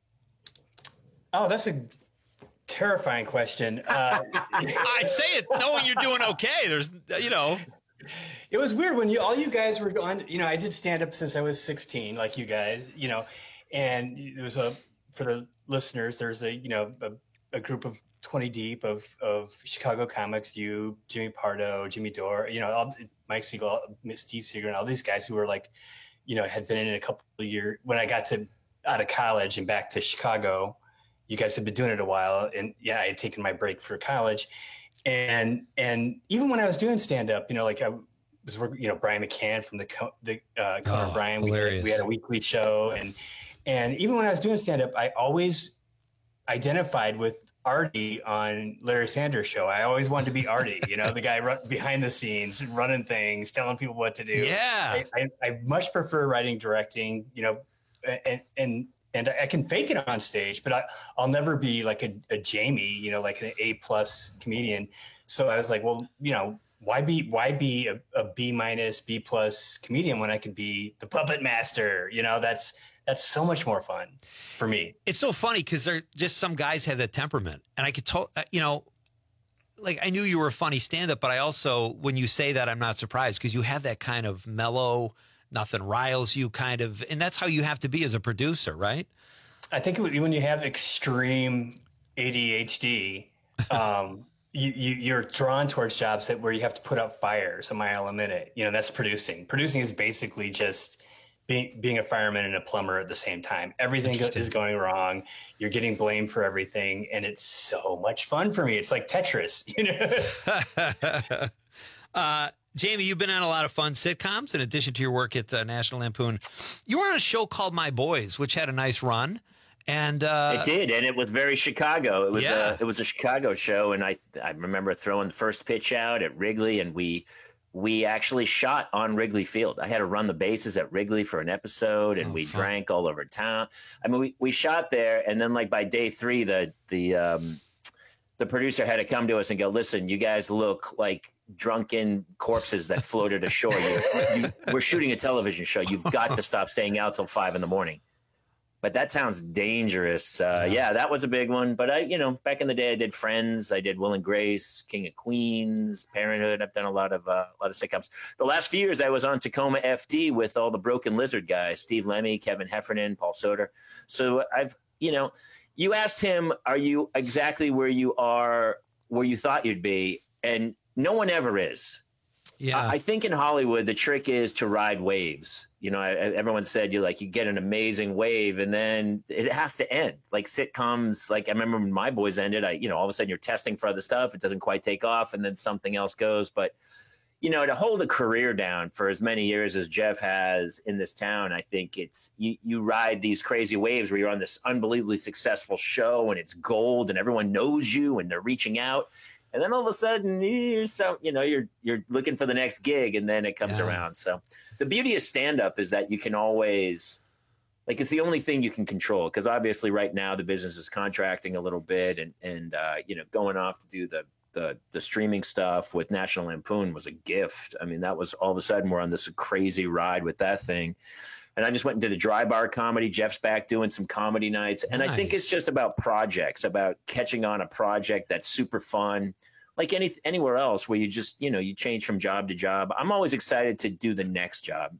Oh, that's a terrifying question. Uh, I'd say it knowing you're doing okay. There's, you know. It was weird when you all you guys were on. You know, I did stand up since I was sixteen, like you guys. You know, and it was a for the listeners. There's a you know a, a group of twenty deep of of Chicago comics. You, Jimmy Pardo, Jimmy Dore. You know, all, Mike Siegel, Steve Seeger, and all these guys who were like, you know, had been in it a couple of years. When I got to out of college and back to Chicago, you guys had been doing it a while, and yeah, I had taken my break for college. And and even when I was doing stand up, you know, like I was working, you know, Brian McCann from the Co- the uh, Conan Oh, O'Brien. We had, hilarious. we had a weekly show, and and even when I was doing stand up, I always identified with Artie on Larry Sanders' show. I always wanted to be Artie, you know, the guy run, behind the scenes, running things, telling people what to do. Yeah. I, I, I much prefer writing, directing, you know, and and. And I can fake it on stage, but I, I'll never be like a, a Jamie, you know, like an A plus comedian. So I was like, well, you know, why be why be a, a B minus, B plus comedian when I could be the puppet master? You know, that's that's so much more fun for me. It's so funny because they're just some guys have that temperament, and I could tell, uh, you know, like I knew you were a funny stand-up, but I also, when you say that, I'm not surprised because you have that kind of mellow. Nothing riles you kind of, and that's how you have to be as a producer, right? I think when you have extreme A D H D, um, you, you, you're drawn towards jobs that where you have to put out fires a mile a minute. You know, that's producing. Producing is basically just being being a fireman and a plumber at the same time. Everything go, is going wrong. You're getting blamed for everything, and it's so much fun for me. It's like Tetris, you know. uh, Jamie, you've been on a lot of fun sitcoms in addition to your work at uh, National Lampoon. You were on a show called My Boys, which had a nice run. And uh, it did, and it was very Chicago. It was yeah. a it was a Chicago show, and I I remember throwing the first pitch out at Wrigley, and we we actually shot on Wrigley Field. I had to run the bases at Wrigley for an episode, and oh, we fun. drank all over town. I mean, we, we shot there, and then like by day three, the the um, the producer had to come to us and go, "Listen, you guys look like drunken corpses that floated ashore. You, you, we're shooting a television show. You've got to stop staying out till five in the morning." But that sounds dangerous. Uh, yeah. yeah, that was a big one. But I, you know, back in the day, I did Friends. I did Will and Grace, King of Queens, Parenthood. I've done a lot of uh, a lot of sitcoms. The last few years, I was on Tacoma F D with all the Broken Lizard guys: Steve Lemmy, Kevin Heffernan, Paul Soter. So I've, you know, you asked him, "Are you exactly where you are, where you thought you'd be?" And no one ever is. Yeah, I think in Hollywood, the trick is to ride waves. You know, everyone said you like you get an amazing wave and then it has to end. Like sitcoms, like I remember when My Boys ended, I, you know, all of a sudden you're testing for other stuff. It doesn't quite take off and then something else goes. But, you know, to hold a career down for as many years as Jeff has in this town, I think it's you, you ride these crazy waves where you're on this unbelievably successful show and it's gold and everyone knows you and they're reaching out. And then all of a sudden, you're so, you know, you're you're looking for the next gig, and then it comes yeah. around. So the beauty of stand-up is that you can always, like, it's the only thing you can control. Because obviously, right now the business is contracting a little bit, and and uh, you know, going off to do the the the streaming stuff with National Lampoon was a gift. I mean, that was all of a sudden we're on this crazy ride with that thing. And I just went and did a dry bar comedy. Jeff's back doing some comedy nights. And nice. I think it's just about projects, about catching on a project that's super fun, like any anywhere else where you just, you know, you change from job to job. I'm always excited to do the next job.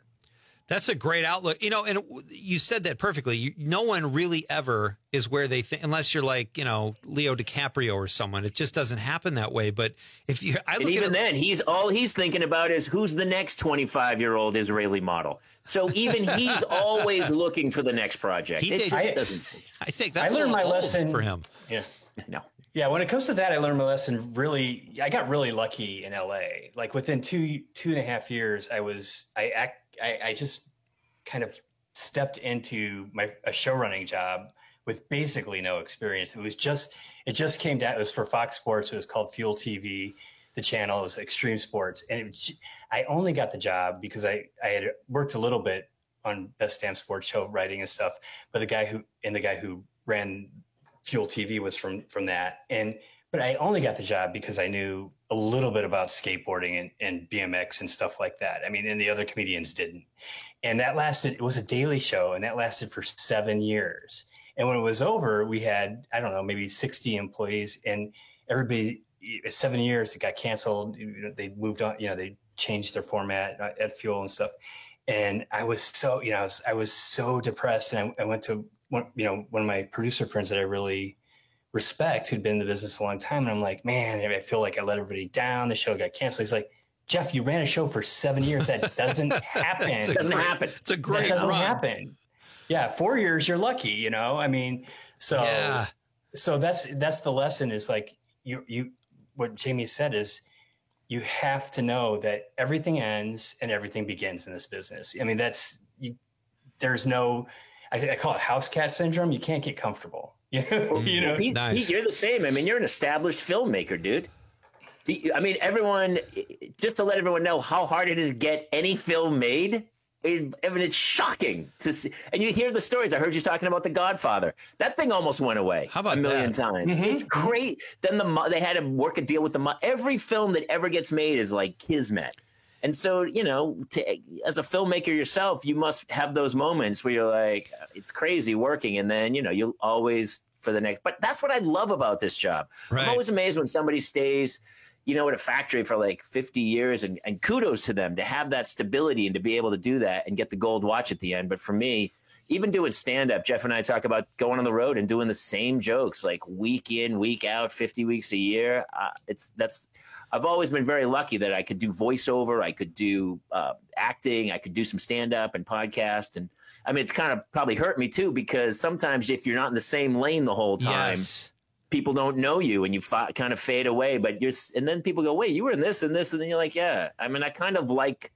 That's a great outlook. You know, and you said that perfectly. You, no one really ever is where they think, unless you're like, you know, Leo DiCaprio or someone. It just doesn't happen that way. But if you, I look and even at it, then, he's all he's thinking about is who's the next twenty-five year old Israeli model. So even he's always looking for the next project. He it did, just I, doesn't. I think that's I learned a my old lesson for him. Yeah. No. Yeah, when it comes to that, I learned my lesson really. I got really lucky in L A. Like within two two and a half years, I was I act I, I just kind of stepped into my a show running job with basically no experience. It was just it just came down. It was for Fox Sports. It was called Fuel T V. The channel was Extreme Sports, and it was, I only got the job because I I had worked a little bit on Best Damn Sports show writing and stuff. But the guy who and the guy who ran Fuel T V was from from that. And but I only got the job because I knew a little bit about skateboarding and, and B M X and stuff like that. I mean, and the other comedians didn't. And that lasted, it was a daily show, and that lasted for seven years. And when it was over, we had, I don't know, maybe sixty employees, and everybody, seven years, it got canceled. You know, they moved on, you know, they changed their format at Fuel and stuff. And I was so, you know, I was, I was so depressed. And I, I went to one, you know, one of my producer friends that I really respect, who'd been in the business a long time. And I'm like, man, I feel like I let everybody down. The show got canceled. He's like, Jeff, you ran a show for seven years. That doesn't happen. It doesn't great, happen. It's a great That doesn't run. happen. Yeah. Four years, you're lucky, you know? I mean, so, yeah. so that's, that's the lesson is like you, you, what Jamie said is you have to know that everything ends and everything begins in this business. I mean, that's, you, there's no, I, I call it house cat syndrome. You can't get comfortable. You know, you know? Pete, Nice. Pete, you're the same. I mean, you're an established filmmaker, dude. Do you- I mean, everyone, just to let everyone know how hard it is to get any film made. It, I mean, it's shocking to see. And you hear the stories. I heard you talking about The Godfather. That thing almost went away How about a million that? times. Mm-hmm. It's great. Then the mo- they had to work a deal with the mo- every film that ever gets made is like kismet. And so, you know, to, as a filmmaker yourself, you must have those moments where you're like, it's crazy working. And then, you know, you'll always for the next. But that's what I love about this job. Right. I'm always amazed when somebody stays, you know, at a factory for like fifty years, and, and kudos to them to have that stability and to be able to do that and get the gold watch at the end. But for me, even doing stand up, Jeff and I talk about going on the road and doing the same jokes like week in, week out, fifty weeks a year. Uh, it's that's I've always been very lucky that I could do voiceover. I could do uh, acting. I could do some stand up and podcast. And I mean, it's kind of probably hurt me, too, because sometimes if you're not in the same lane the whole time, Yes. people don't know you and you fi- kind of fade away. But you're and then people go, wait, you were in this and this. And then you're like, yeah, I mean, I kind of like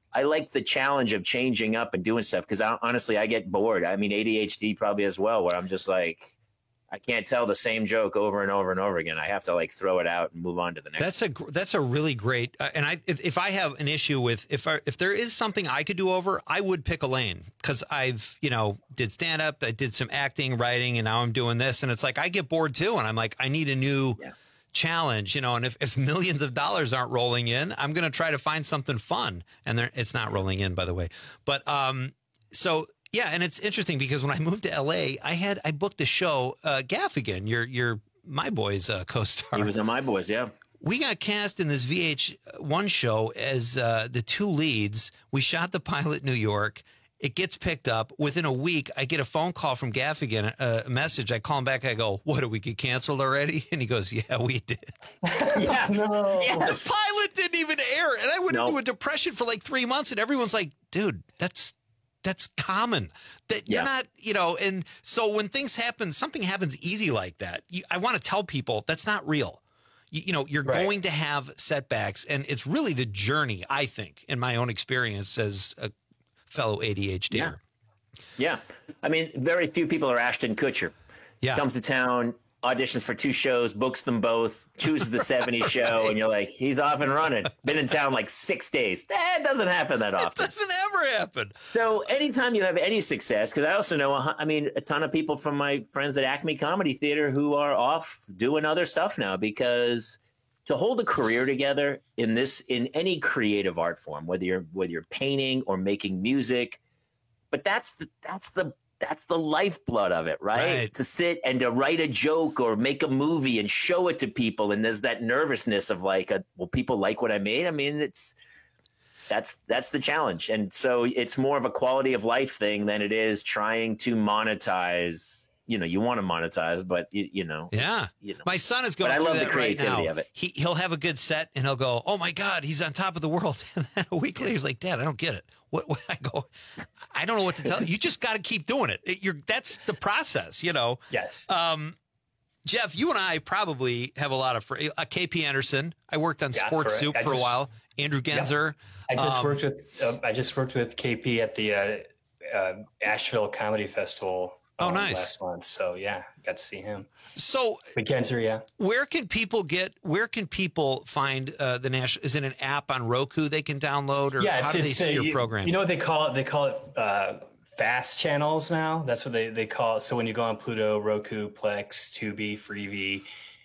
I like the challenge of changing up and doing stuff because honestly, I get bored. I mean, A D H D probably as well, where I'm just like, I can't tell the same joke over and over and over again. I have to like throw it out and move on to the next. That's a gr- that's a really great. Uh, and I if, if I have an issue with if I, if there is something I could do over, I would pick Elaine because I've you know did stand up, I did some acting, writing, and now I'm doing this, and it's like I get bored too, and I'm like I need a new. Yeah. challenge, you know, and if, if millions of dollars aren't rolling in, I'm going to try to find something fun. And there, it's not rolling in, by the way. But um, so, yeah, and it's interesting because when I moved to L A, I had I booked a show, uh, Gaffigan, your your My Boys uh, co-star. He was on My Boys, yeah. We got cast in this V H one show as uh, the two leads. We shot the pilot in New York. It gets picked up. Within a week, I get a phone call from Gaffigan, a, a message. I call him back. I go, what, did we get canceled already? And he goes, yeah, we did. yes. No. yes. The pilot didn't even air. And I went nope. into a depression for like three months. And everyone's like, dude, that's that's common. That yeah. You're not, you know, and so when things happen, something happens easy like that. You, I want to tell people that's not real. You, you know, you're right. going to have setbacks. And it's really the journey, I think, in my own experience as a fellow A D H D. Yeah. yeah. I mean, very few people are Ashton Kutcher. Yeah. Comes to town, auditions for two shows, books them both, chooses the seventies show, and you're like, he's off and running. Been in town like six days. That doesn't happen that often. It doesn't ever happen. So anytime you have any success, because I also know, I mean, a ton of people from my friends at Acme Comedy Theater who are off doing other stuff now because to hold a career together in this, in any creative art form, whether you're whether you're painting or making music, but that's the that's the that's the lifeblood of it, right? right? To sit and to write a joke or make a movie and show it to people, and there's that nervousness of like, a, will people like what I made? I mean, it's that's that's the challenge, and so it's more of a quality of life thing than it is trying to monetize. You know, you want to monetize, but you, you know, yeah. You know. My son is going but through I love that the creativity right now. of it. He he'll have a good set and he'll go, "Oh my God, he's on top of the world." And then a week later, he's like, "Dad, I don't get it." What, what I go, I don't know what to tell you. You just got to keep doing it. it. You're that's the process, you know. Yes. Um, Jeff, you and I probably have a lot of fr- uh, K P Anderson. I worked on Yeah, Sports correct. Soup I for just- a while. Andrew Genzer. I just Um, worked with uh, I just worked with K P at the uh, uh, Asheville Comedy Festival. Oh, um, nice. Last month, so yeah, got to see him. So, McKenzer, yeah. Where can people get? Where can people find uh, the national? Is it an app on Roku they can download, or Yeah, how it's, do they it's, see uh, your you, program? You know what they call it? They call it uh, fast channels now. That's what they, they call it. So when you go on Pluto, Roku, Plex, Tubi, Freevee,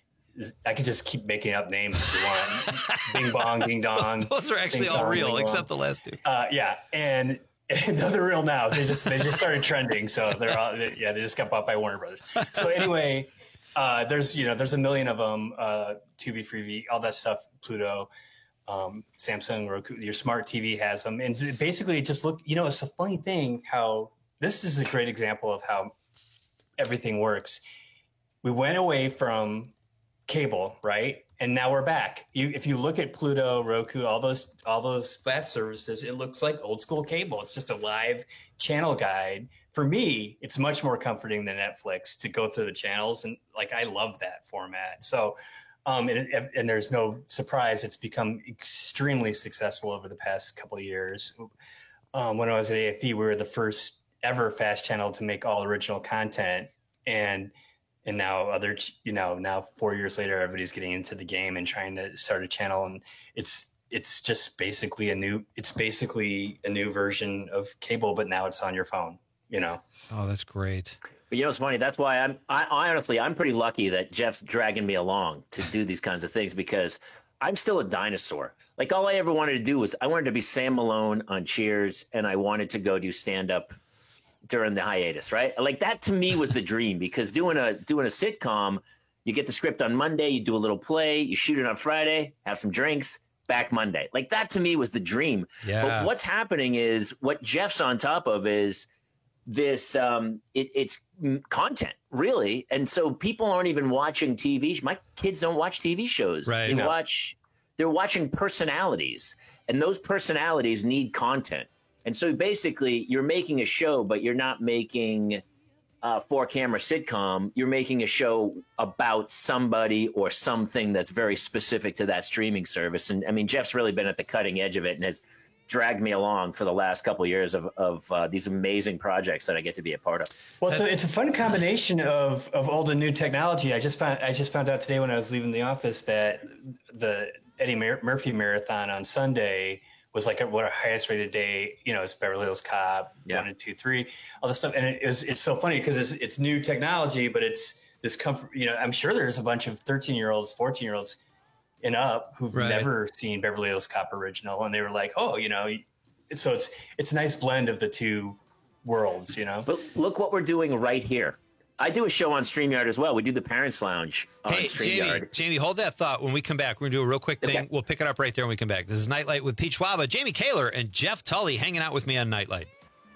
I could just keep making up names if you want. Bing bong, ding dong. Those are actually sing all song, real, ding except dong. the last two. Uh, yeah, and no, they're real now. They just they just started trending, so they're all they, yeah. They just got bought by Warner Brothers. So anyway, uh, there's you know there's a million of them. Uh, Tubi, Freevee, all that stuff. Pluto, um, Samsung, Roku. Your smart T V has them, and basically just look. You know, it's a funny thing how this is a great example of how everything works. We went away from cable, right? And now we're back. You, if you look at Pluto, Roku, all those all those fast services, it looks like old school cable. It's just a live channel guide. For me, it's much more comforting than Netflix to go through the channels, and like I love that format. So, um, and, and there's no surprise, it's become extremely successful over the past couple of years. Um, when I was at A F E, we were the first ever fast channel to make all original content, and And now other, you know, now four years later, everybody's getting into the game and trying to start a channel, and it's it's just basically a new it's basically a new version of cable, but now it's on your phone. You know. Oh, that's great. But you know, it's funny. That's why I'm. I, I honestly, I'm pretty lucky that Jeff's dragging me along to do these kinds of things because I'm still a dinosaur. Like all I ever wanted to do was I wanted to be Sam Malone on Cheers, and I wanted to go do stand up during the hiatus, right? Like that to me was the dream because doing a doing a sitcom, you get the script on Monday, you do a little play, you shoot it on Friday, have some drinks, back Monday. Like that to me was the dream. Yeah. But what's happening is what Jeff's on top of is this um it, it's content really, and so people aren't even watching T V. My kids don't watch T V shows. Right. They No. watch they're watching personalities, and those personalities need content. And so basically you're making a show, but you're not making a four camera sitcom. You're making a show about somebody or something that's very specific to that streaming service. And I mean, Jeff's really been at the cutting edge of it and has dragged me along for the last couple of years of, of uh, these amazing projects that I get to be a part of. Well, so it's a fun combination of, of old and new technology. I just found I just found out today when I was leaving the office that the Eddie Mur- Murphy Marathon on Sunday was like a, what our highest rated day. You know, it's Beverly Hills Cop, yeah. one and two, three, all this stuff. And it is it's so funny because it's, it's new technology, but it's this comfort. You know, I'm sure there's a bunch of thirteen year olds, fourteen year olds and up who've right. never seen Beverly Hills Cop original, and they were like, "Oh, you know," so it's it's a nice blend of the two worlds, you know. But look what we're doing right here. I do a show on StreamYard as well. We do the Parents Lounge on hey, StreamYard. Jamie, Jamie, hold that thought. When we come back, we're gonna do a real quick thing. Okay. We'll pick it up right there when we come back. This is Nightlight with Pete Schwaba, Jamie Kaler, and Jeff Tully hanging out with me on Nightlight.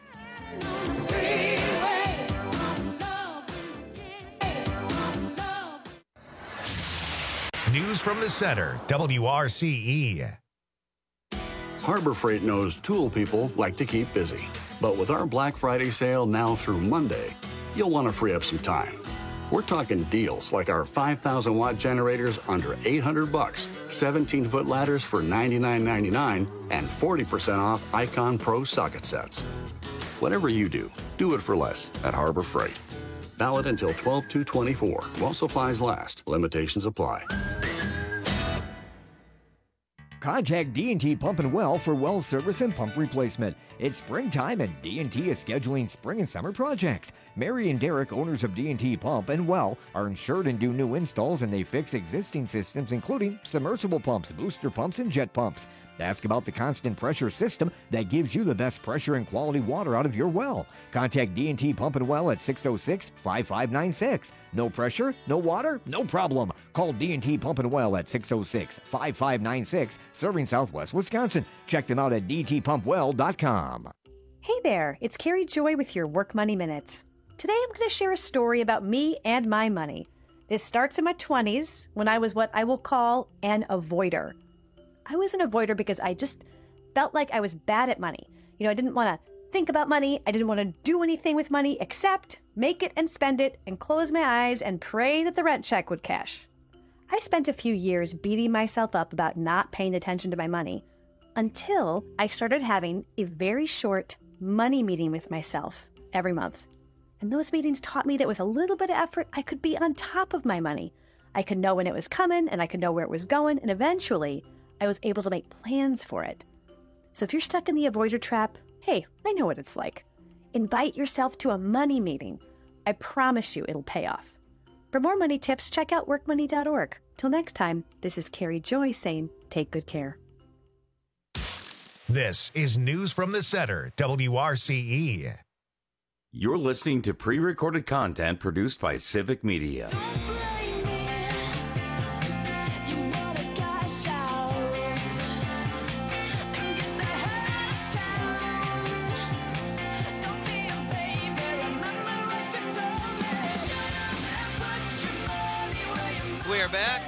News from the center, W R C E. Harbor Freight knows tool people like to keep busy. But with our Black Friday sale now through Monday, you'll want to free up some time. We're talking deals like our five thousand watt generators under eight hundred bucks, seventeen foot ladders for ninety-nine ninety-nine, and forty percent off Icon Pro socket sets. Whatever you do, do it for less at Harbor Freight. Valid until twelve two twenty-four. While supplies last. Limitations apply. Contact D and T Pump and Well for well service and pump replacement. It's springtime and D and T is scheduling spring and summer projects. Mary and Derek, owners of D and T Pump and Well, are insured and do new installs, and they fix existing systems including submersible pumps, booster pumps, and jet pumps. Ask about the constant pressure system that gives you the best pressure and quality water out of your well. Contact D and T Pump and Well at six oh six, five five nine six. No pressure, no water, no problem. Call D and T Pump and Well at six oh six, five five nine six, serving Southwest Wisconsin. Check them out at d t pump well dot com. Hey there, it's Carrie Joy with your Work Money Minute. Today I'm going to share a story about me and my money. This starts in my twenties when I was what I will call an avoider. I was an avoider because I just felt like I was bad at money. You know, I didn't want to think about money. I didn't want to do anything with money except make it and spend it and close my eyes and pray that the rent check would cash. I spent a few years beating myself up about not paying attention to my money until I started having a very short money meeting with myself every month. And those meetings taught me that with a little bit of effort, I could be on top of my money. I could know when it was coming and I could know where it was going, and eventually I was able to make plans for it. So if you're stuck in the avoider trap, hey, I know what it's like. Invite yourself to a money meeting. I promise you it'll pay off. For more money tips, check out work money dot org. Till next time, this is Carrie Joy saying, take good care. This is News from the Center, W R C E. You're listening to pre-recorded content produced by Civic Media. We are back.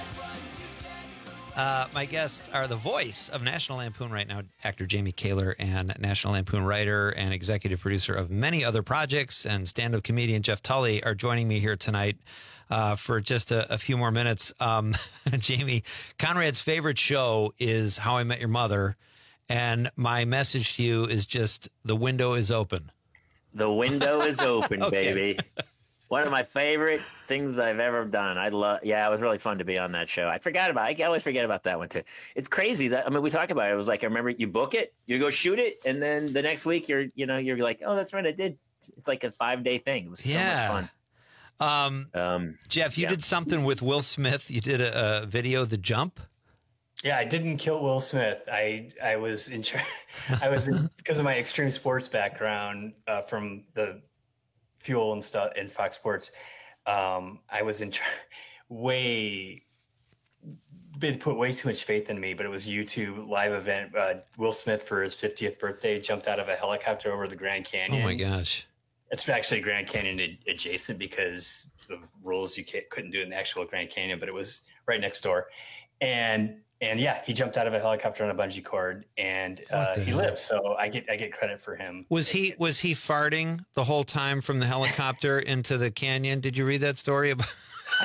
Uh, my guests are the voice of National Lampoon right now, actor Jamie Kaler, and National Lampoon writer and executive producer of many other projects, and stand-up comedian Jeff Tully are joining me here tonight uh, for just a, a few more minutes. Um, Jamie, Conrad's favorite show is How I Met Your Mother, and my message to you is just the window is open. The window is open, Okay. baby. One of my favorite things I've ever done. I love, yeah, it was really fun to be on that show. I forgot about, I always forget about that one too. It's crazy that, I mean, we talk about it. It was like, I remember you book it, you go shoot it, and then the next week you're, you know, you're like, oh, that's right, I did. It's like a five day thing. It was so Yeah. much fun. Um, Um, Jeff, you yeah. did something with Will Smith. You did a, a video, The Jump. Yeah, I didn't kill Will Smith. I I was in charge. I was in, because of my extreme sports background uh, from the Fuel and stuff and Fox Sports. Um, I was in charge. Way they put way too much faith in me, but it was a YouTube live event. Uh, Will Smith for his fiftieth birthday jumped out of a helicopter over the Grand Canyon. Oh my gosh! It's actually Grand Canyon ad- adjacent because of rules you can't, couldn't do it in the actual Grand Canyon, but it was right next door. And and yeah, he jumped out of a helicopter on a bungee cord, and uh, he hell? lived. So I get I get credit for him. Was he was he farting the whole time from the helicopter into the canyon? Did you read that story about? I,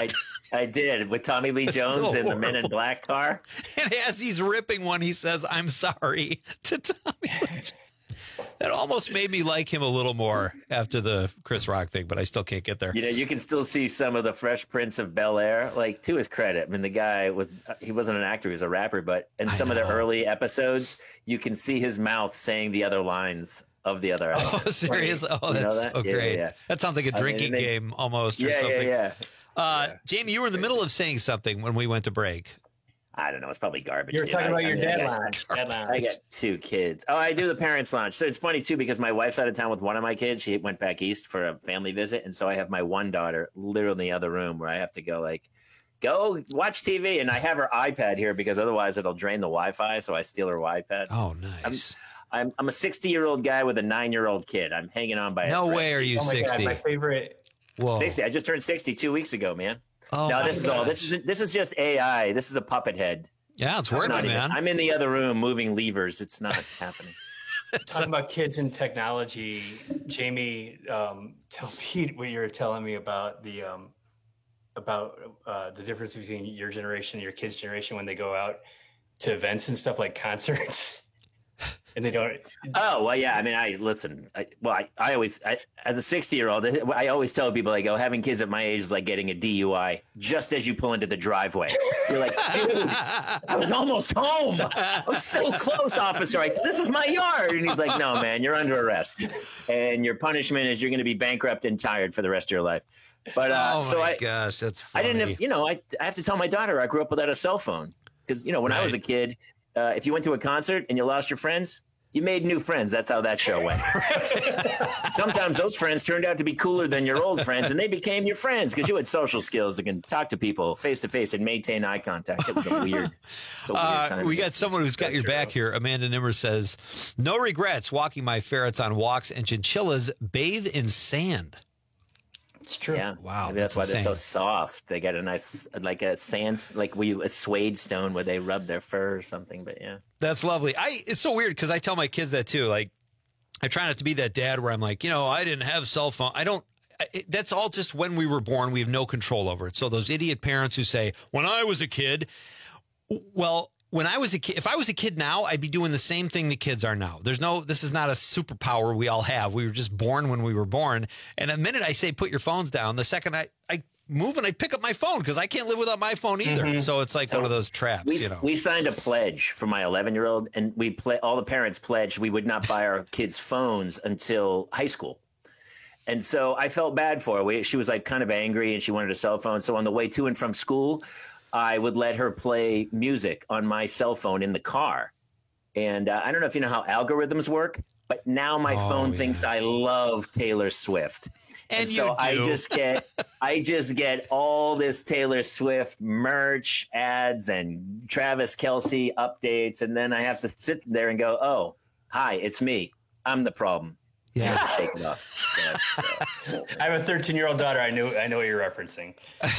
I did with Tommy Lee It's Jones so in the Men in horrible. Black car. And as he's ripping one, he says, "I'm sorry" to Tommy Lee Jones. That almost made me like him a little more after the Chris Rock thing, but I still can't get there. You know, you can still see some of the Fresh Prince of Bel-Air. Like, to his credit, I mean, the guy was, he wasn't an actor, he was a rapper, but in I some of the know. early episodes, you can see his mouth saying the other lines of the other Oh, actors. serious? Oh, You know that's that? so Yeah, great. yeah, yeah. That sounds like a I mean, drinking and they- game almost or Yeah, yeah, something. yeah. Uh, Jamie, you were in the middle of saying something when we went to break. I don't know. It's probably garbage. You were dude. talking I- about I your mean, I dad got- lounge. Dad lounge. I got two kids. Oh, I do the parents' lounge. So it's funny too because my wife's out of town with one of my kids. She went back east for a family visit, and so I have my one daughter literally in the other room where I have to go like, go watch T V, and I have her iPad here because otherwise it'll drain the Wi-Fi. So I steal her iPad. Oh, nice. I'm I'm, I'm a sixty-year-old guy with a nine-year-old kid. I'm hanging on by. No a thread. way are you Oh my God, sixty. my favorite. Whoa. sixty. I just turned sixty two weeks ago, man. Oh, no, my this is all. gosh. This is this is just A I. This is a puppet head. Yeah, it's I'm working, not even- man. I'm in the other room moving levers. It's not happening. Talking about kids and technology, Jamie, um, tell Pete what you were telling me about the um, about uh, the difference between your generation and your kids' generation when they go out to events and stuff like concerts, and they don't. Oh well, yeah. I mean, I listen. I, well, I, I always, I, as a sixty-year-old, I always tell people, I go, having kids at my age is like getting a D U I. Just as you pull into the driveway, you're like, dude, I was almost home. I was so close, officer. I, this is my yard, and he's like, no, man, you're under arrest, and your punishment is you're going to be bankrupt and tired for the rest of your life. But uh, oh, so my I, gosh, that's I funny. didn't have, you know, I, I have to tell my daughter I grew up without a cell phone because, you know, when I was a Right. kid, uh, if you went to a concert and you lost your friends, you made new friends. That's how that show went. Sometimes those friends turned out to be cooler than your old friends, and they became your friends because you had social skills that can talk to people face to face and maintain eye contact. It was a weird, a weird Uh, time. we got someone who's got your back here. Amanda Nimmer says, "No regrets walking my ferrets on walks, and chinchillas bathe in sand." It's true. Yeah. Wow, Maybe that's, that's why they're so insane. soft. They got a nice, like a sand, like we a suede stone where they rub their fur or something. But yeah. That's lovely. I it's so weird because I tell my kids that too. Like, I try not to be that dad where I'm like, you know, I didn't have cell phone. I don't. I- It, that's all just when we were born. We have no control over it. So those idiot parents who say, "When I was a kid," well, when I was a kid, if I was a kid now, I'd be doing the same thing the kids are now. There's no. This is not a superpower we all have. We were just born when we were born. And the minute I say put your phones down, the second I I move and I pick up my phone because I can't live without my phone either. Mhm. So it's like So one of those traps. We, you know. we signed a pledge for my eleven year old, and we play all the parents pledged we would not buy our kids phones until high school. And so I felt bad for her. We, she was like kind of angry and she wanted a cell phone. So on the way to and from school, I would let her play music on my cell phone in the car. And uh, I don't know if you know how algorithms work, but now my Oh, phone yeah. thinks I love Taylor Swift. And so you I do. just get I just get all this Taylor Swift merch, ads, and Travis Kelce updates, and then I have to sit there and go, "Oh, hi, it's me. I'm the problem." Yeah. Shake it off. So, so. I have a thirteen-year-old daughter. I know. I know what you're referencing.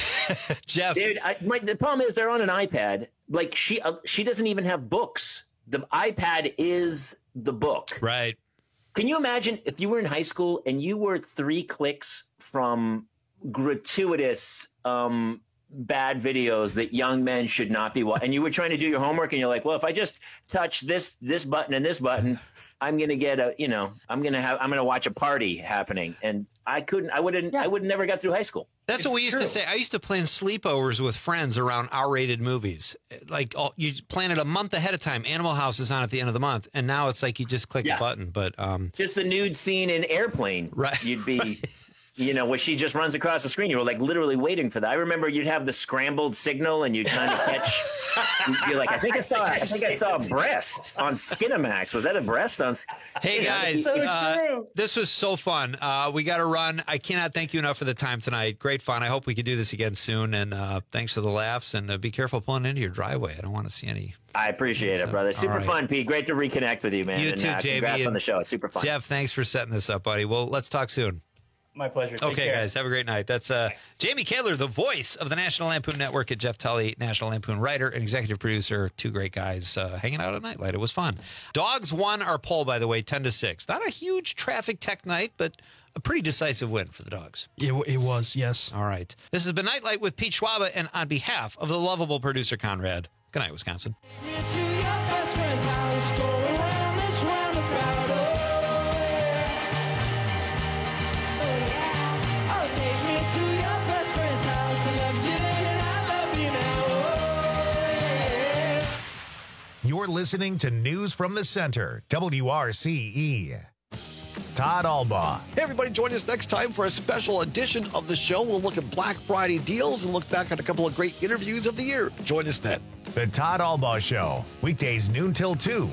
Jeff, Dude, I, my, the problem is they're on an iPad. Like she uh, she doesn't even have books. The iPad is the book. Right. Can you imagine if you were in high school and you were three clicks from gratuitous um, bad videos that young men should not be watching, and you were trying to do your homework, and you're like, well, if I just touch this this button and this button, I'm gonna get a, you know, I'm gonna have, I'm gonna watch a party happening, and I couldn't, I wouldn't, I would never got through high school. That's what we used to say. I used to plan sleepovers with friends around R-rated movies. Like all, you plan it a month ahead of time. Animal House is on at the end of the month, and now it's like you just click Yeah. a button. But um, Just the nude scene in Airplane. Right. You'd be, you know, where she just runs across the screen. You were like literally waiting for that. I remember you'd have the scrambled signal and you'd kind of catch. You're like, I think I saw, I think I saw a breast on Skinamax. Was that a breast on? hey guys, So uh, true. this was so fun. Uh, we got to run. I cannot thank you enough for the time tonight. Great fun. I hope we could do this again soon. And uh, thanks for the laughs. And uh, be careful pulling into your driveway. I don't want to see any. I appreciate So, it, brother. all Super right. fun, Pete. Great to reconnect with you, man. You and, too, uh, Jamie. Congrats on and the show. It's super fun. Jeff, thanks for setting this up, buddy. Well, let's talk soon. My pleasure. Take okay, care. guys, have a great night. That's uh, Jamie Kaler, the voice of the National Lampoon Network, and Jeff Tully, National Lampoon writer and executive producer. Two great guys uh, hanging out at Nightlight. It was fun. Dogs won our poll, by the way, ten to six. Not a huge traffic tech night, but a pretty decisive win for the Dogs. It, it was, yes. All right. This has been Nightlight with Pete Schwaba, and on behalf of the lovable producer, Conrad, good night, Wisconsin. You're listening to News from the Center, W R C E. Todd Albaugh. Hey, everybody, join us next time for a special edition of the show. We'll look at Black Friday deals and look back at a couple of great interviews of the year. Join us then. The Todd Albaugh Show, weekdays noon till two.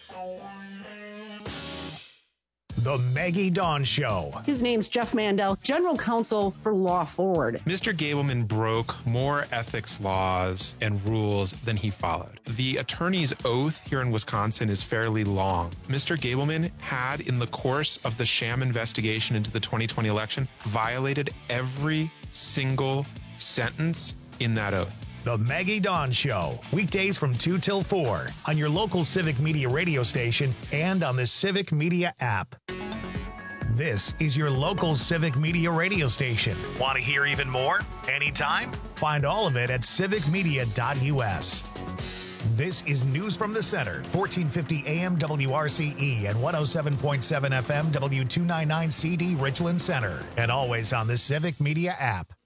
The Maggie Dawn Show. His name's Jeff Mandel, General Counsel for Law Forward. Mister Gableman broke more ethics laws and rules than he followed. The attorney's oath here in Wisconsin is fairly long. Mister Gableman had, in the course of the sham investigation into the twenty twenty election, violated every single sentence in that oath. The Maggie Dawn Show, weekdays from two till four on your local Civic Media radio station and on the Civic Media app. This is your local Civic Media radio station. Want to hear even more? Anytime? Find all of it at civic media dot U S. This is News from the Center, fourteen fifty A M W R C E and one oh seven point seven F M W two ninety-nine C D Richland Center, and always on the Civic Media app.